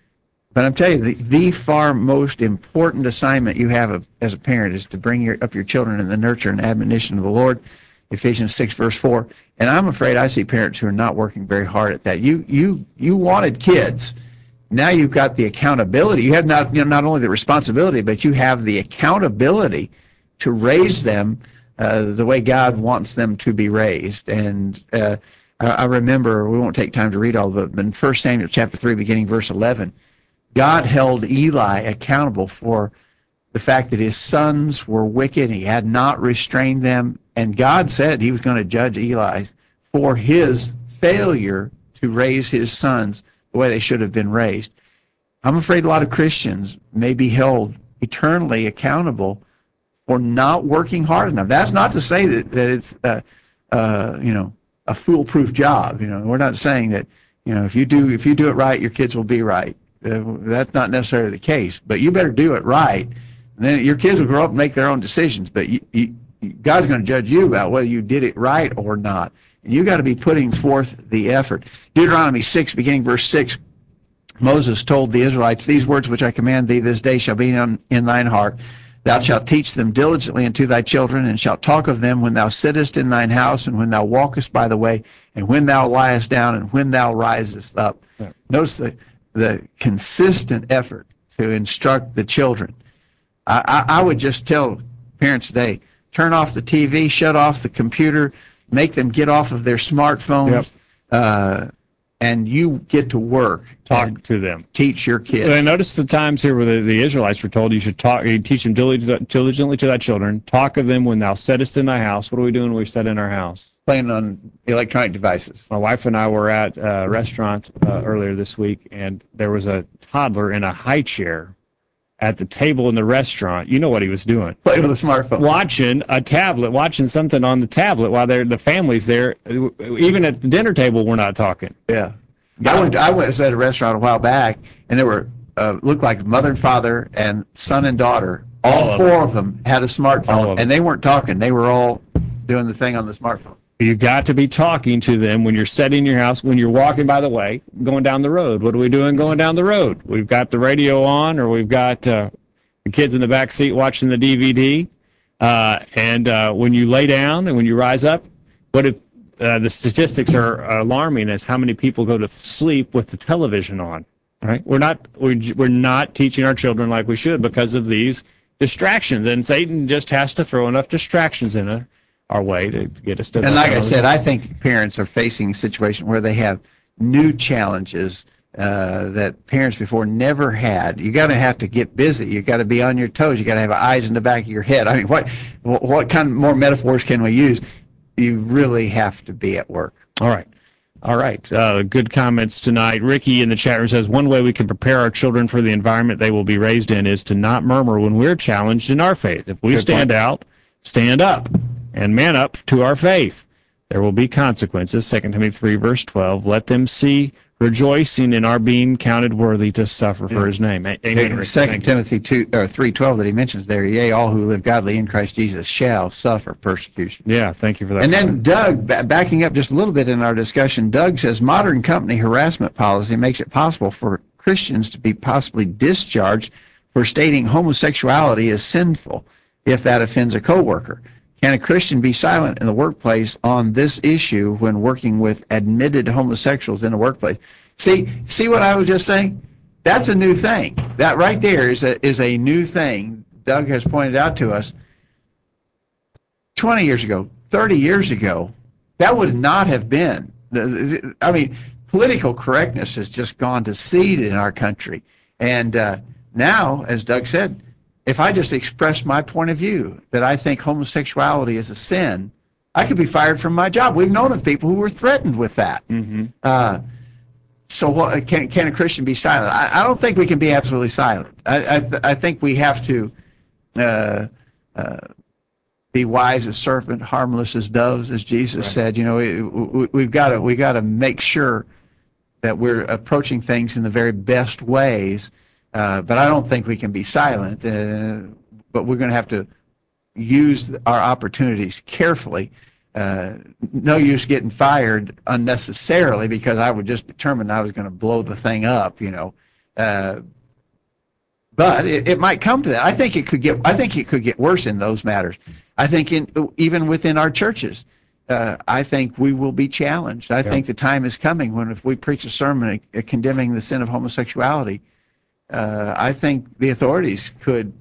But I'm telling you, the, the far most important assignment you have of, as a parent is to bring your, up your children in the nurture and admonition of the Lord, Ephesians six, verse four. And I'm afraid I see parents who are not working very hard at that. You you you wanted kids. Now you've got the accountability. You have not, you know, not only the responsibility, but you have the accountability to raise them uh, the way God wants them to be raised. And uh, I, I remember, we won't take time to read all of it, but in First Samuel chapter three, beginning verse eleven, God held Eli accountable for the fact that his sons were wicked. He had not restrained them. And God said he was going to judge Eli for his failure to raise his sons the way they should have been raised. I'm afraid a lot of Christians may be held eternally accountable for not working hard enough. That's not to say that, that it's, uh, uh, you know, a foolproof job. You know, we're not saying that, you know, if you do if you do it right, your kids will be right. Uh, that's not necessarily the case. But you better do it right, and then your kids will grow up and make their own decisions. But you, you, God's going to judge you about whether you did it right or not. And you got to be putting forth the effort. Deuteronomy six, beginning verse six, Moses told the Israelites, "These words which I command thee this day shall be in, in thine heart. Thou shalt teach them diligently unto thy children, and shalt talk of them when thou sittest in thine house, and when thou walkest by the way, and when thou liest down, and when thou risest up." Yeah. Notice the, the consistent effort to instruct the children. I, I, I would just tell parents today, turn off the T V, shut off the computer, make them get off of their smartphones, yep. uh, and you get to work. Talk to them. Teach your kids. I noticed the times here where the, the Israelites were told you should talk, you teach them diligently to thy children, talk of them when thou sittest in thy house. What are we doing when we sit in our house? Playing on electronic devices. My wife and I were at a restaurant uh, earlier this week, and there was a toddler in a high chair at the table in the restaurant. You know what he was doing? Playing with a smartphone. Watching a tablet, watching something on the tablet while they're, the family's there. Even at the dinner table, we're not talking. Yeah. I went, I went at a restaurant a while back, and there were, uh, looked like mother and father and son and daughter. All, all four of them. of them had a smartphone, and they weren't talking. They were all doing the thing on the smartphone. You got to be talking to them when you're sitting in your house, when you're walking by the way, going down the road. What are we doing going down the road? We've got the radio on, or we've got uh, the kids in the back seat watching the D V D. Uh, and uh, when you lay down and when you rise up, what if uh, the statistics are alarming as how many people go to sleep with the television on? Right? We're not we're, we're not teaching our children like we should because of these distractions, and Satan just has to throw enough distractions in it. Our way to get us to. And like I said, I think parents are facing a situation where they have new challenges uh, that parents before never had. You got to have to get busy. You got to be on your toes. You got to have eyes in the back of your head. I mean, what what kind of more metaphors can we use? You really have to be at work. All right. All right. Uh, good comments tonight. Ricky in the chat room says, one way we can prepare our children for the environment they will be raised in is to not murmur when we're challenged in our faith. If we good stand point. out, stand up. And man up to our faith. There will be consequences. Second Timothy three, verse twelve. Let them see rejoicing in our being counted worthy to suffer for his name. A- Amen. Rick. Second Thank you. Timothy two or three twelve that he mentions there. Yea, all who live godly in Christ Jesus shall suffer persecution. Yeah, thank you for that. And then comment. Doug, ba- backing up just a little bit in our discussion, Doug says modern company harassment policy makes it possible for Christians to be possibly discharged for stating homosexuality is sinful if that offends a coworker. Can a Christian be silent in the workplace on this issue when working with admitted homosexuals in the workplace? See, see what I was just saying? That's a new thing. That right there is a is a new thing. Doug has pointed out to us. twenty years ago, thirty years ago, that would not have been. I mean, political correctness has just gone to seed in our country. And uh, now, as Doug said, if I just express my point of view that I think homosexuality is a sin, I could be fired from my job. We've known of people who were threatened with that. Mm-hmm. Uh, so what, can, can a Christian be silent? I, I don't think we can be absolutely silent. I, I, th- I think we have to uh, uh, be wise as serpent, harmless as doves, as Jesus Right. said. You know, we, we, we've got to we got to make sure that we're approaching things in the very best ways. Uh, but I don't think we can be silent. Uh, but we're going to have to use our opportunities carefully. Uh, no use getting fired unnecessarily because I would just determine I was going to blow the thing up, you know. Uh, but it, it might come to that. I think it could get. I think it could get worse in those matters. I think in even within our churches, uh, I think we will be challenged. I Yeah. think the time is coming when if we preach a sermon uh, condemning the sin of homosexuality, uh, I think the authorities could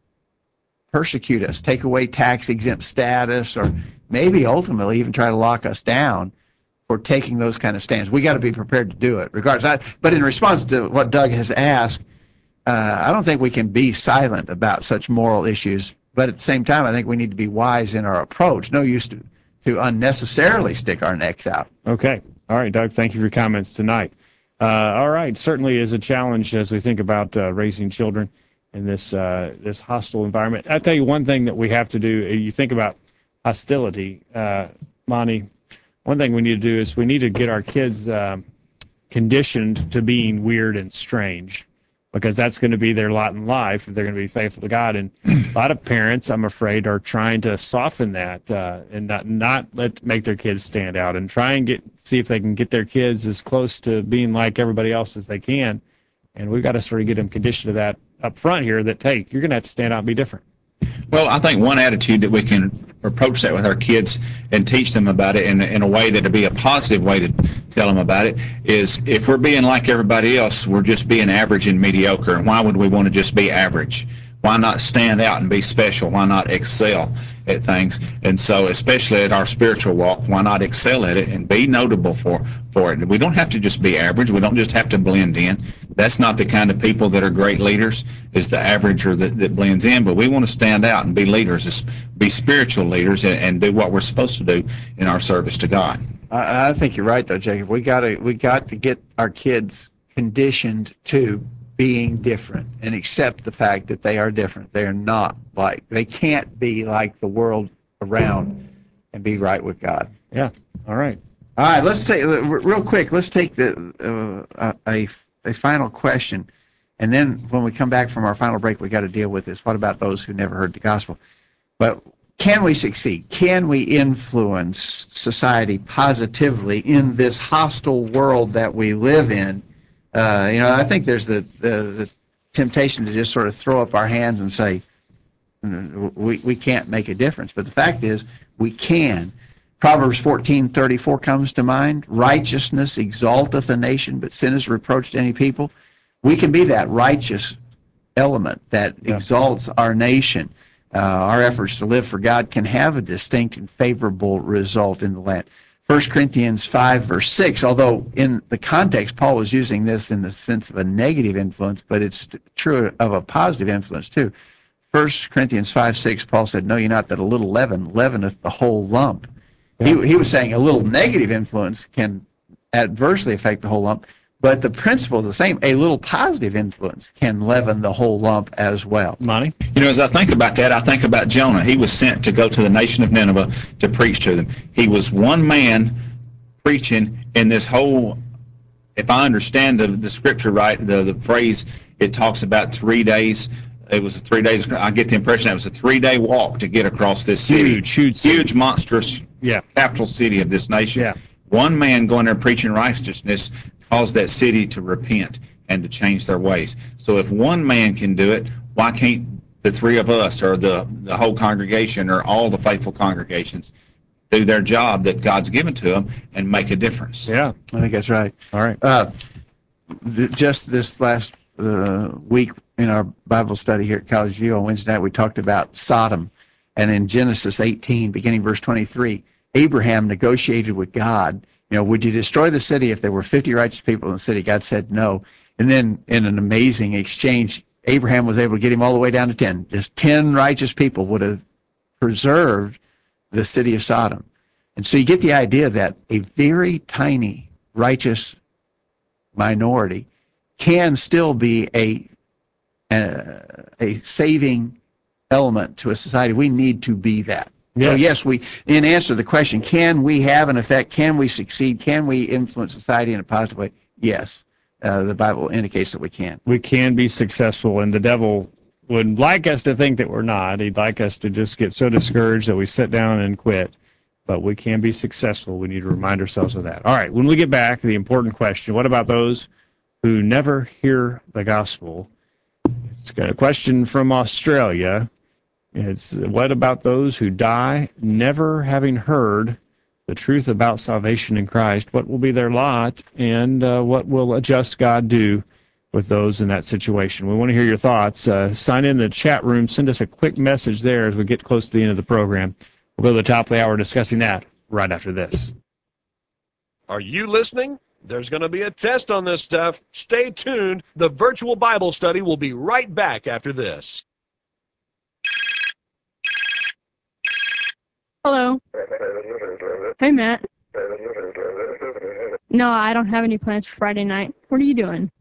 persecute us, take away tax-exempt status, or maybe ultimately even try to lock us down for taking those kind of stands. We got to be prepared to do it, regardless. I, but in response to what Doug has asked, uh, I don't think we can be silent about such moral issues. But at the same time, I think we need to be wise in our approach. No use to, to unnecessarily stick our necks out. Okay. All right, Doug, thank you for your comments tonight. Uh, all right, certainly is a challenge as we think about uh, raising children in this uh, this hostile environment. I'll tell you one thing that we have to do. You think about hostility, uh, Monty. One thing we need to do is we need to get our kids um, conditioned to being weird and strange, because that's going to be their lot in life if they're going to be faithful to God. And a lot of parents, I'm afraid, are trying to soften that uh, and not not let make their kids stand out and try and get see if they can get their kids as close to being like everybody else as they can. And we've got to sort of get them conditioned to that up front here, that, hey, you're going to have to stand out and be different. Well, I think one attitude that we can approach that with our kids and teach them about it in, in a way that would be a positive way to tell them about it is, if we're being like everybody else, we're just being average and mediocre. And why would we want to just be average? Why not stand out and be special? Why not excel at things? And so, especially at our spiritual walk, why not excel at it and be notable for, for it? We don't have to just be average. We don't just have to blend in. That's not the kind of people that are great leaders, is the average or that, that blends in. But we want to stand out and be leaders, be spiritual leaders, and, and do what we're supposed to do in our service to God. I, I think you're right, though, Jacob. We got to we got to get our kids conditioned to being different and accept the fact that they are different. They are not like, they can't be like the world around and be right with God. Yeah. All right. All right, let's take, real quick, let's take the uh, a, a final question. And then when we come back from our final break, we got to deal with this. What about those who never heard the gospel? But can we succeed? Can we influence society positively in this hostile world that we live in? Uh, you know, I think there's the, the the temptation to just sort of throw up our hands and say, we we can't make a difference. But the fact is, we can. Proverbs fourteen thirty-four comes to mind. Righteousness exalteth a nation, but sin is reproach to any people. We can be that righteous element that Yeah. exalts our nation. Uh, our efforts to live for God can have a distinct and favorable result in the land. First Corinthians five, verse six, although in the context, Paul was using this in the sense of a negative influence, but it's true of a positive influence too. First Corinthians five, six, Paul said, know ye not that a little leaven leaveneth the whole lump. He, he was saying a little negative influence can adversely affect the whole lump, but the principle is the same. A little positive influence can leaven the whole lump as well. Monty? You know, as I think about that, I think about Jonah. He was sent to go to the nation of Nineveh to preach to them. He was one man preaching in this whole if I understand the, the scripture right, the, the phrase, it talks about three days. It was a three days. I get the impression that it was a three-day walk to get across this city. Huge, huge city. Huge, monstrous Yeah. capital city of this nation. Yeah. One man going there preaching righteousness caused that city to repent and to change their ways. So if one man can do it, why can't the three of us or the, the whole congregation or all the faithful congregations do their job that God's given to them and make a difference? Yeah. I think that's right. All right. Uh, th- just this last uh, week in our Bible study here at College View on Wednesday night, we talked about Sodom. And in Genesis eighteen, beginning verse twenty-three, Abraham negotiated with God. You know, would you destroy the city if there were fifty righteous people in the city? God said no. And then in an amazing exchange, Abraham was able to get him all the way down to ten. Just ten righteous people would have preserved the city of Sodom. And so you get the idea that a very tiny righteous minority can still be a a, a saving element to a society. We need to be that. Yes. So yes, we, in answer to the question, can we have an effect? Can we succeed? Can we influence society in a positive way? Yes. Uh, the Bible indicates that we can. We can be successful, and the devil would like us to think that we're not. He'd like us to just get so discouraged that we sit down and quit. But we can be successful. We need to remind ourselves of that. All right, when we get back, the important question, what about those who never hear the gospel? It's got a question from Australia. It's, what about those who die never having heard the truth about salvation in Christ? What will be their lot, and uh, what will a just God do with those in that situation? We want to hear your thoughts. Uh, sign in the chat room. Send us a quick message there as we get close to the end of the program. We'll go to the top of the hour discussing that right after this. Are you listening? There's going to be a test on this stuff. Stay tuned. The virtual Bible study will be right back after this. Hello. Hey, Matt. No, I don't have any plans for Friday night. What are you doing?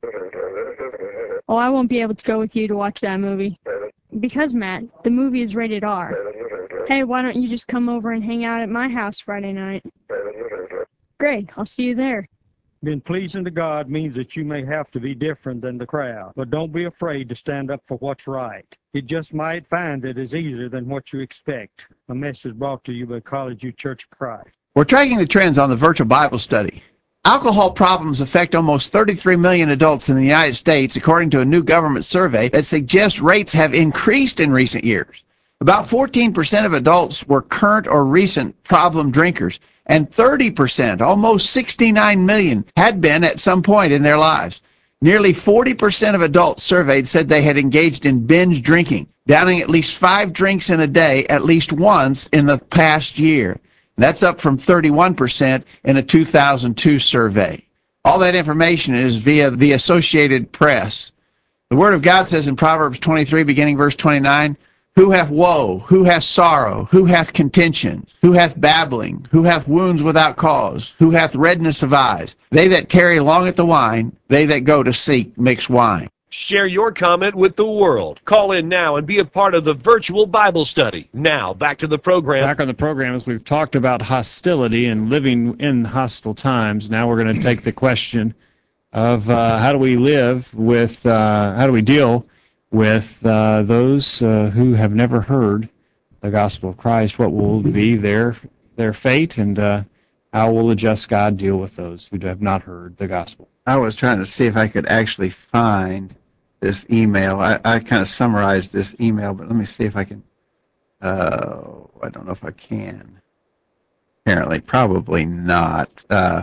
Oh, I won't be able to go with you to watch that movie. Because, Matt, the movie is rated R. Hey, why don't you just come over and hang out at my house Friday night? Great, I'll see you there. Being pleasing to God means that you may have to be different than the crowd, but don't be afraid to stand up for what's right. You just might find it is easier than what you expect. A message brought to you by College View Church of Christ. We're tracking the trends on the virtual Bible study. Alcohol problems affect almost thirty-three million adults in the United States, according to a new government survey that suggests rates have increased in recent years. About fourteen percent of adults were current or recent problem drinkers, and thirty percent, almost sixty-nine million, had been at some point in their lives. Nearly forty percent of adults surveyed said they had engaged in binge drinking, downing at least five drinks in a day at least once in the past year. That's up from thirty-one percent in a two thousand two survey. All that information is via the Associated Press. The Word of God says in Proverbs twenty-three, beginning verse twenty-nine, who hath woe, who hath sorrow, who hath contention, who hath babbling, who hath wounds without cause, who hath redness of eyes? They that tarry long at the wine, they that go to seek mixed wine. Share your comment with the world. Call in now and be a part of the virtual Bible study. Now, back to the program. Back on the program, as we've talked about hostility and living in hostile times, now we're going to take the question of uh, how do we live with, uh, how do we deal with uh, those uh, who have never heard the gospel of Christ? What will be their their fate, and uh, how will a just God deal with those who have not heard the gospel? I was trying to see if I could actually find this email. I, I kind of summarized this email, but let me see if I can. Uh, I don't know if I can. Apparently, probably not. Uh,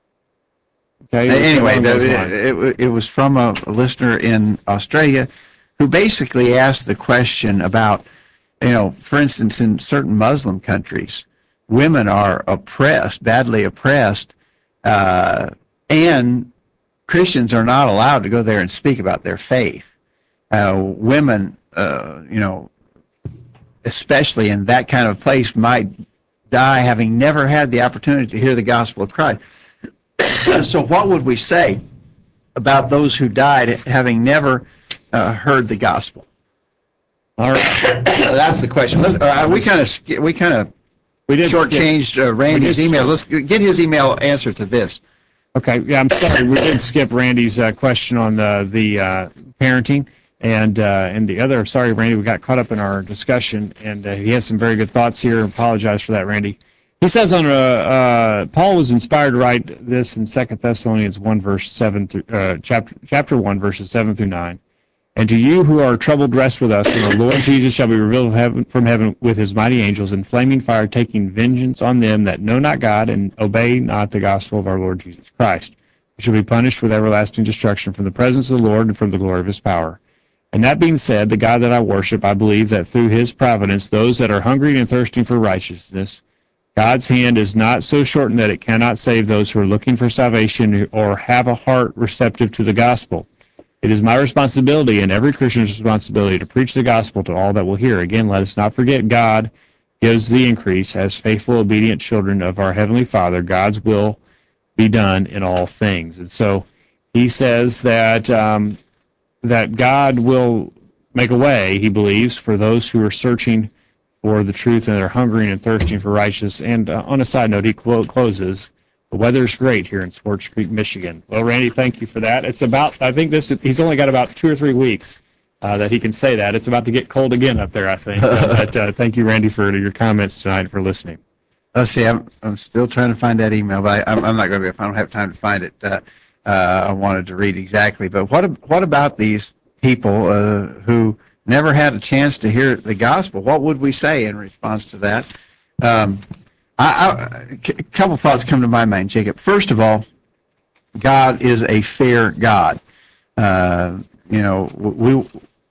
Okay. anyway, along the, those lines. it, it, it was from a, a listener in Australia who basically asked the question about, you know, for instance, in certain Muslim countries, women are oppressed, badly oppressed, uh, and Christians are not allowed to go there and speak about their faith. Uh, women, uh, you know, especially in that kind of place, might die having never had the opportunity to hear the gospel of Christ. So what would we say about those who died having never uh, heard the gospel? All right. That's the question. Let's, uh, we kind of we kind of We did shortchanged uh, Randy's we did- email. Let's get his email answer to this. Okay, yeah, I'm sorry. We did skip Randy's uh, question on the, the uh, parenting. And uh, and the other, sorry, Randy, we got caught up in our discussion, and uh, he has some very good thoughts here. Apologize for that, Randy. He says on uh, uh, Paul was inspired to write this in Second Thessalonians one, verse seven through uh, chapter chapter one, verses seven through nine. And to you who are troubled, rest with us, when the Lord Jesus shall be revealed from heaven, from heaven with his mighty angels in flaming fire, taking vengeance on them that know not God and obey not the gospel of our Lord Jesus Christ, who shall be punished with everlasting destruction from the presence of the Lord and from the glory of his power. And that being said, the God that I worship, I believe that through his providence, those that are hungry and thirsting for righteousness, God's hand is not so shortened that it cannot save those who are looking for salvation or have a heart receptive to the gospel. It is my responsibility and every Christian's responsibility to preach the gospel to all that will hear. Again, let us not forget God gives the increase. As faithful, obedient children of our Heavenly Father, God's will be done in all things. And so he says that... Um, that God will make a way, he believes, for those who are searching for the truth and are hungering and thirsting for righteousness. And uh, on a side note, he clo- closes, the weather's great here in Swartz Creek, Michigan. Well, Randy, thank you for that. It's about, I think this, he's only got about two or three weeks uh, that he can say that. It's about to get cold again up there, I think. Uh, but uh, thank you, Randy, for your comments tonight and for listening. Oh, see, I'm I'm still trying to find that email, but I, I'm, I'm not going to be, if I don't have time to find it. Uh, Uh, I wanted to read exactly, but what what about these people uh, who never had a chance to hear the gospel? What would we say in response to that? Um, I, I, a couple thoughts come to my mind, Jacob. First of all, God is a fair God. Uh, you know, we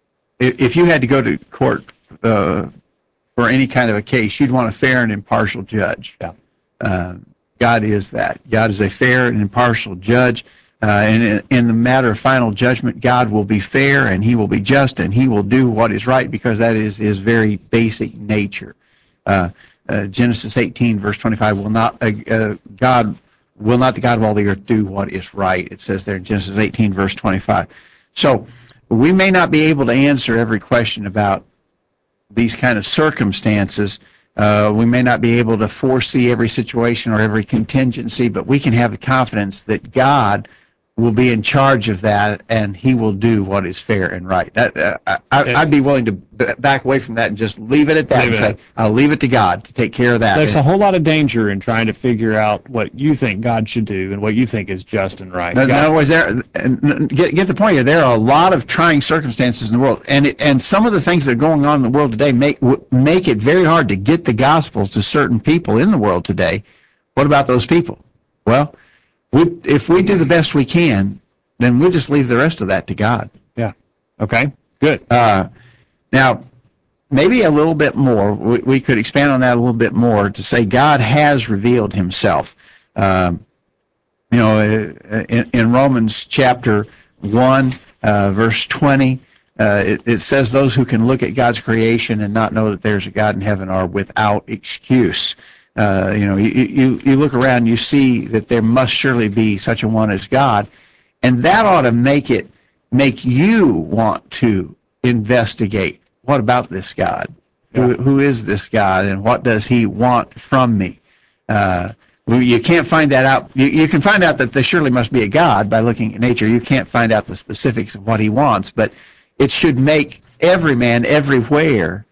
if you had to go to court uh, for any kind of a case, you'd want a fair and impartial judge. Yeah. Uh, God is that. God is a fair and impartial judge. Uh, and in, in the matter of final judgment, God will be fair and he will be just and he will do what is right because that is his very basic nature. Uh, uh, Genesis eighteen, verse twenty-five, will not uh, uh, God will not the God of all the earth do what is right? It says there in Genesis eighteen, verse twenty-five. So we may not be able to answer every question about these kind of circumstances. Uh, we may not be able to foresee every situation or every contingency, but we can have the confidence that God will be in charge of that, and he will do what is fair and right. That, uh, I, I'd be willing to b- back away from that and just leave it at that Leave and it. say, I'll leave it to God to take care of that. There's a whole lot of danger in trying to figure out what you think God should do and what you think is just and right. In God- other words, there, and get, get the point here, there are a lot of trying circumstances in the world, and it, and some of the things that are going on in the world today make make it very hard to get the gospel to certain people in the world today. What about those people? Well, we, if we do the best we can, then we'll just leave the rest of that to God. Yeah. Okay. Good. Uh, now, maybe a little bit more, we, we could expand on that a little bit more to say God has revealed himself. Um, you know, in, in Romans chapter one, uh, verse twenty, uh, it, it says those who can look at God's creation and not know that there's a God in heaven are without excuse. Uh, you know, you, you, you look around, you see that there must surely be such a one as God, and that ought to make it, make you want to investigate. What about this God? Yeah. Who, who is this God, and what does he want from me? Uh, you can't find that out. You, you can find out that there surely must be a God by looking at nature. You can't find out the specifics of what he wants, but it should make every man everywhere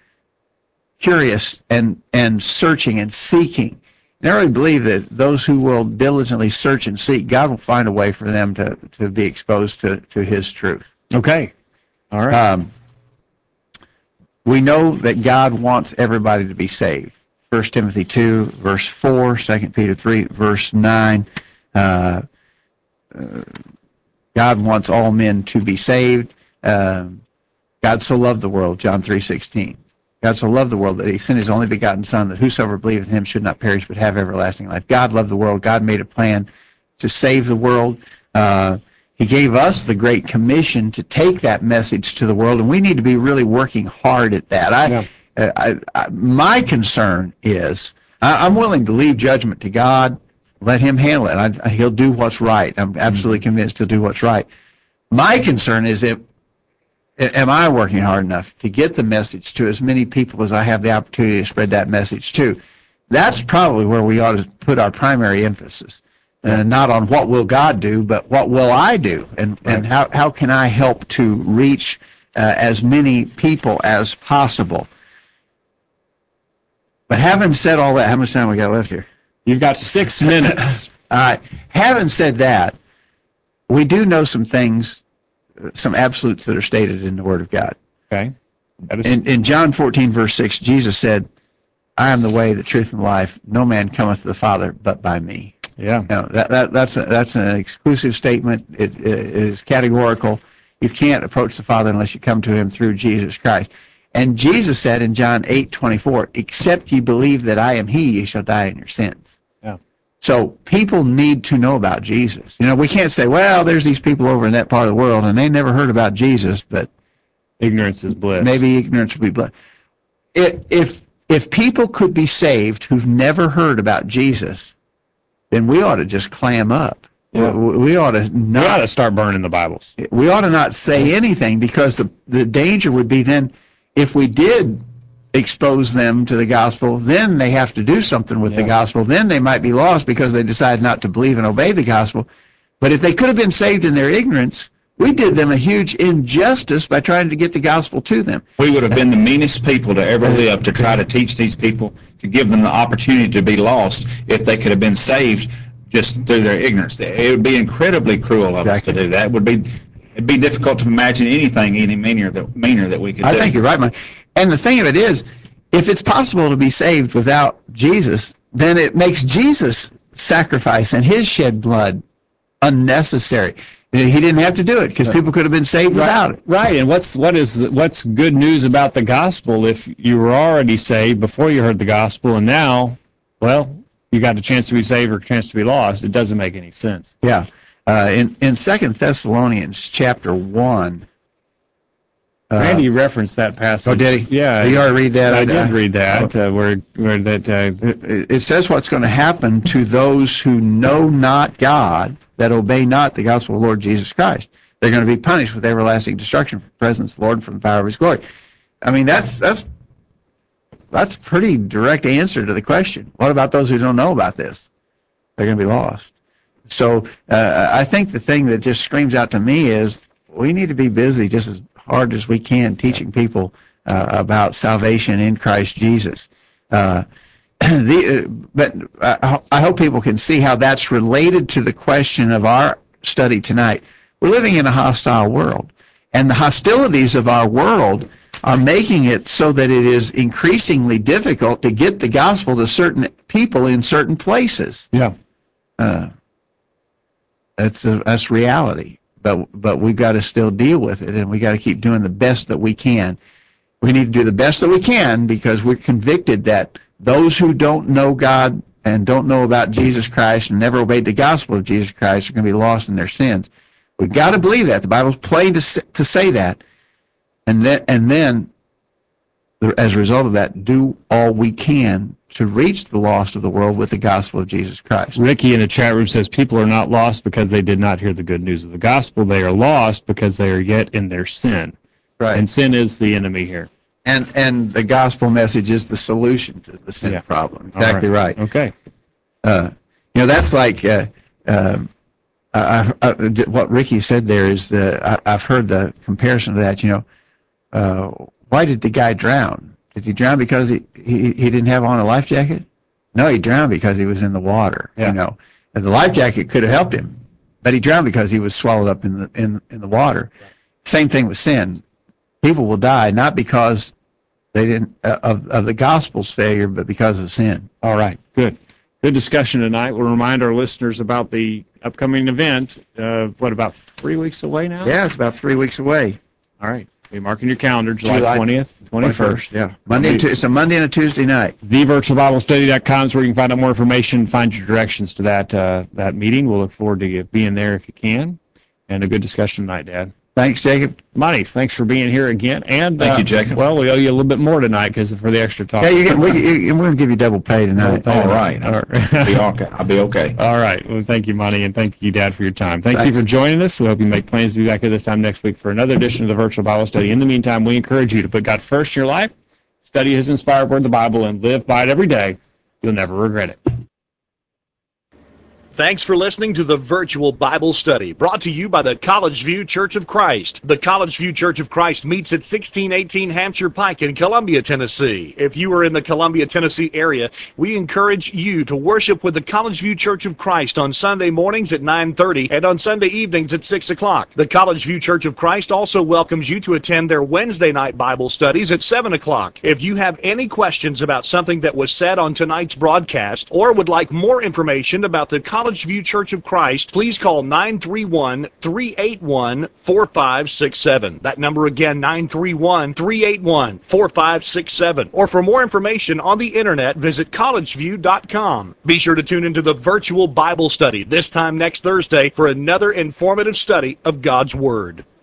curious and, and searching and seeking. And I really believe that those who will diligently search and seek, God will find a way for them to, to be exposed to, to his truth. Okay. All right. Um, we know that God wants everybody to be saved. First Timothy two, verse four, Second Peter three, verse nine. Uh, uh, God wants all men to be saved. Uh, God so loved the world, John three sixteen. God so loved the world that he sent his only begotten Son, that whosoever believeth in him should not perish but have everlasting life. God loved the world. God made a plan to save the world. Uh, he gave us the Great Commission to take that message to the world, and we need to be really working hard at that. I, Yeah. uh, I, I, my concern is I, I'm willing to leave judgment to God, let him handle it. I, he'll do what's right. I'm absolutely convinced he'll do what's right. My concern is if am I working hard enough to get the message to as many people as I have the opportunity to spread that message to? That's probably where we ought to put our primary emphasis. uh, not on what will God do, but what will I do, and and how how can I help to reach uh, as many people as possible. But having said all that, how much time we got left here? You've got six minutes. All right. Having said that, we do know some things, some absolutes that are stated in the Word of God. Okay. That is, In, in John fourteen, verse six, Jesus said, I am the way, the truth, and the life. No man cometh to the Father but by me. yeah. Now, that, that, that's, a, that's an exclusive statement. It, it is categorical. You can't approach the Father unless you come to him through Jesus Christ. And Jesus said in John eight twenty-four, except ye believe that I am he, ye shall die in your sins. Yeah. So people need to know about Jesus. You know, we can't say, well, there's these people over in that part of the world, and they never heard about Jesus, but Ignorance is bliss. maybe ignorance will be bliss. If, if, if people could be saved who've never heard about Jesus, then we ought to just clam up. Yeah. We, we ought to We not ought to start burning the Bibles. we ought to not say anything, because the, the danger would be then if we did expose them to the gospel, then they have to do something with Yeah. the gospel. Then they might be lost because they decide not to believe and obey the gospel. But if they could have been saved in their ignorance, we did them a huge injustice by trying to get the gospel to them. We would have been the meanest people to ever live to try to teach these people, to give them the opportunity to be lost if they could have been saved just through their ignorance. It would be incredibly cruel of Exactly. us to do that. It would be it'd be difficult to imagine anything any meaner that meaner that we could I do. think you're right, Mike. And the thing of it is, if it's possible to be saved without Jesus, then it makes Jesus' sacrifice and his shed blood unnecessary. He didn't have to do it because people could have been saved without it. Right, and what's what is what's good news about the gospel if you were already saved before you heard the gospel, and now, well, you got a chance to be saved or a chance to be lost? It doesn't make any sense. Yeah. Uh, in in Second Thessalonians chapter one. Uh, Randy referenced that passage. oh, did he? Yeah, Did you already read that? I I- did read that. Uh, where where that uh, It, it says what's going to happen to those who know not God, that obey not the gospel of the Lord Jesus Christ. They're going to be punished with everlasting destruction from the presence of the Lord and from the power of his glory. I mean, that's that's that's a pretty direct answer to the question. What about those who don't know about this? They're going to be lost. So uh, I think the thing that just screams out to me is we need to be busy just as hard as we can teaching people uh, about salvation in Christ Jesus. Uh, the, uh, but I, I hope people can see how that's related to the question of our study tonight. We're living in a hostile world, and the hostilities of our world are making it so that it is increasingly difficult to get the gospel to certain people in certain places. yeah. Uh, that's a, that's reality, but but we've got to still deal with it, and we got to keep doing the best that we can. We need to do the best that we can because we're convicted that those who don't know God and don't know about Jesus Christ and never obeyed the gospel of Jesus Christ are going to be lost in their sins. We've got to believe that. The Bible's plain to s- to say that, and then and then as a result of that, do all we can to reach the lost of the world with the gospel of Jesus Christ. Ricky in the chat room says people are not lost because they did not hear the good news of the gospel. They are lost because they are yet in their sin. Right. And sin is the enemy here. And and the gospel message is the solution to the sin Yeah. problem. All Exactly right. Okay. Uh, you know, that's like uh, uh, I, I, what Ricky said there is the I, I've heard the comparison to that. You know, uh, why did the guy drown? Did he drown because he, he, he didn't have on a life jacket? No, he drowned because he was in the water. Yeah. You know, and the life jacket could have helped him, but he drowned because he was swallowed up in the in in the water. Same thing with sin. People will die not because they didn't uh, of of the gospel's failure, but because of sin. All right. Good. Good discussion tonight. We'll remind our listeners about the upcoming event. Uh, what, about three weeks away now? Yeah, it's about three weeks away. All right. Be marking your calendar, July July twentieth, twenty-first. Yeah, Monday. And tu- it's a Monday and a Tuesday night. the virtual bible study dot com is where you can find out more information, find your directions to that uh, that meeting. We'll look forward to you being there if you can. And a good discussion tonight, Dad. Thanks, Jacob. Monty, thanks for being here again. And Thank uh, you, Jacob. Well, we owe you a little bit more tonight because for the extra talk. Yeah, you get, we, you, we're going to give you double pay tonight. All right. All I'll right. be okay. I'll be okay. All right. Well, thank you, Monty, and thank you, Dad, for your time. Thank Thanks. you for joining us. We hope you make plans to be back here this time next week for another edition of the Virtual Bible Study. In the meantime, we encourage you to put God first in your life, study His inspired word, the Bible, and live by it every day. You'll never regret it. Thanks for listening to the Virtual Bible Study, brought to you by the College View Church of Christ. The College View Church of Christ meets at sixteen eighteen Hampshire Pike in Columbia, Tennessee. If you are in the Columbia, Tennessee area, we encourage you to worship with the College View Church of Christ on Sunday mornings at nine thirty and on Sunday evenings at six o'clock. The College View Church of Christ also welcomes you to attend their Wednesday night Bible studies at seven o'clock. If you have any questions about something that was said on tonight's broadcast or would like more information about the College View Church of Christ, please call nine three one, three eight one, four five six seven. That number again, nine three one, three eight one, four five six seven. Or for more information on the internet, visit college view dot com. Be sure to tune into the Virtual Bible Study this time next Thursday for another informative study of God's Word.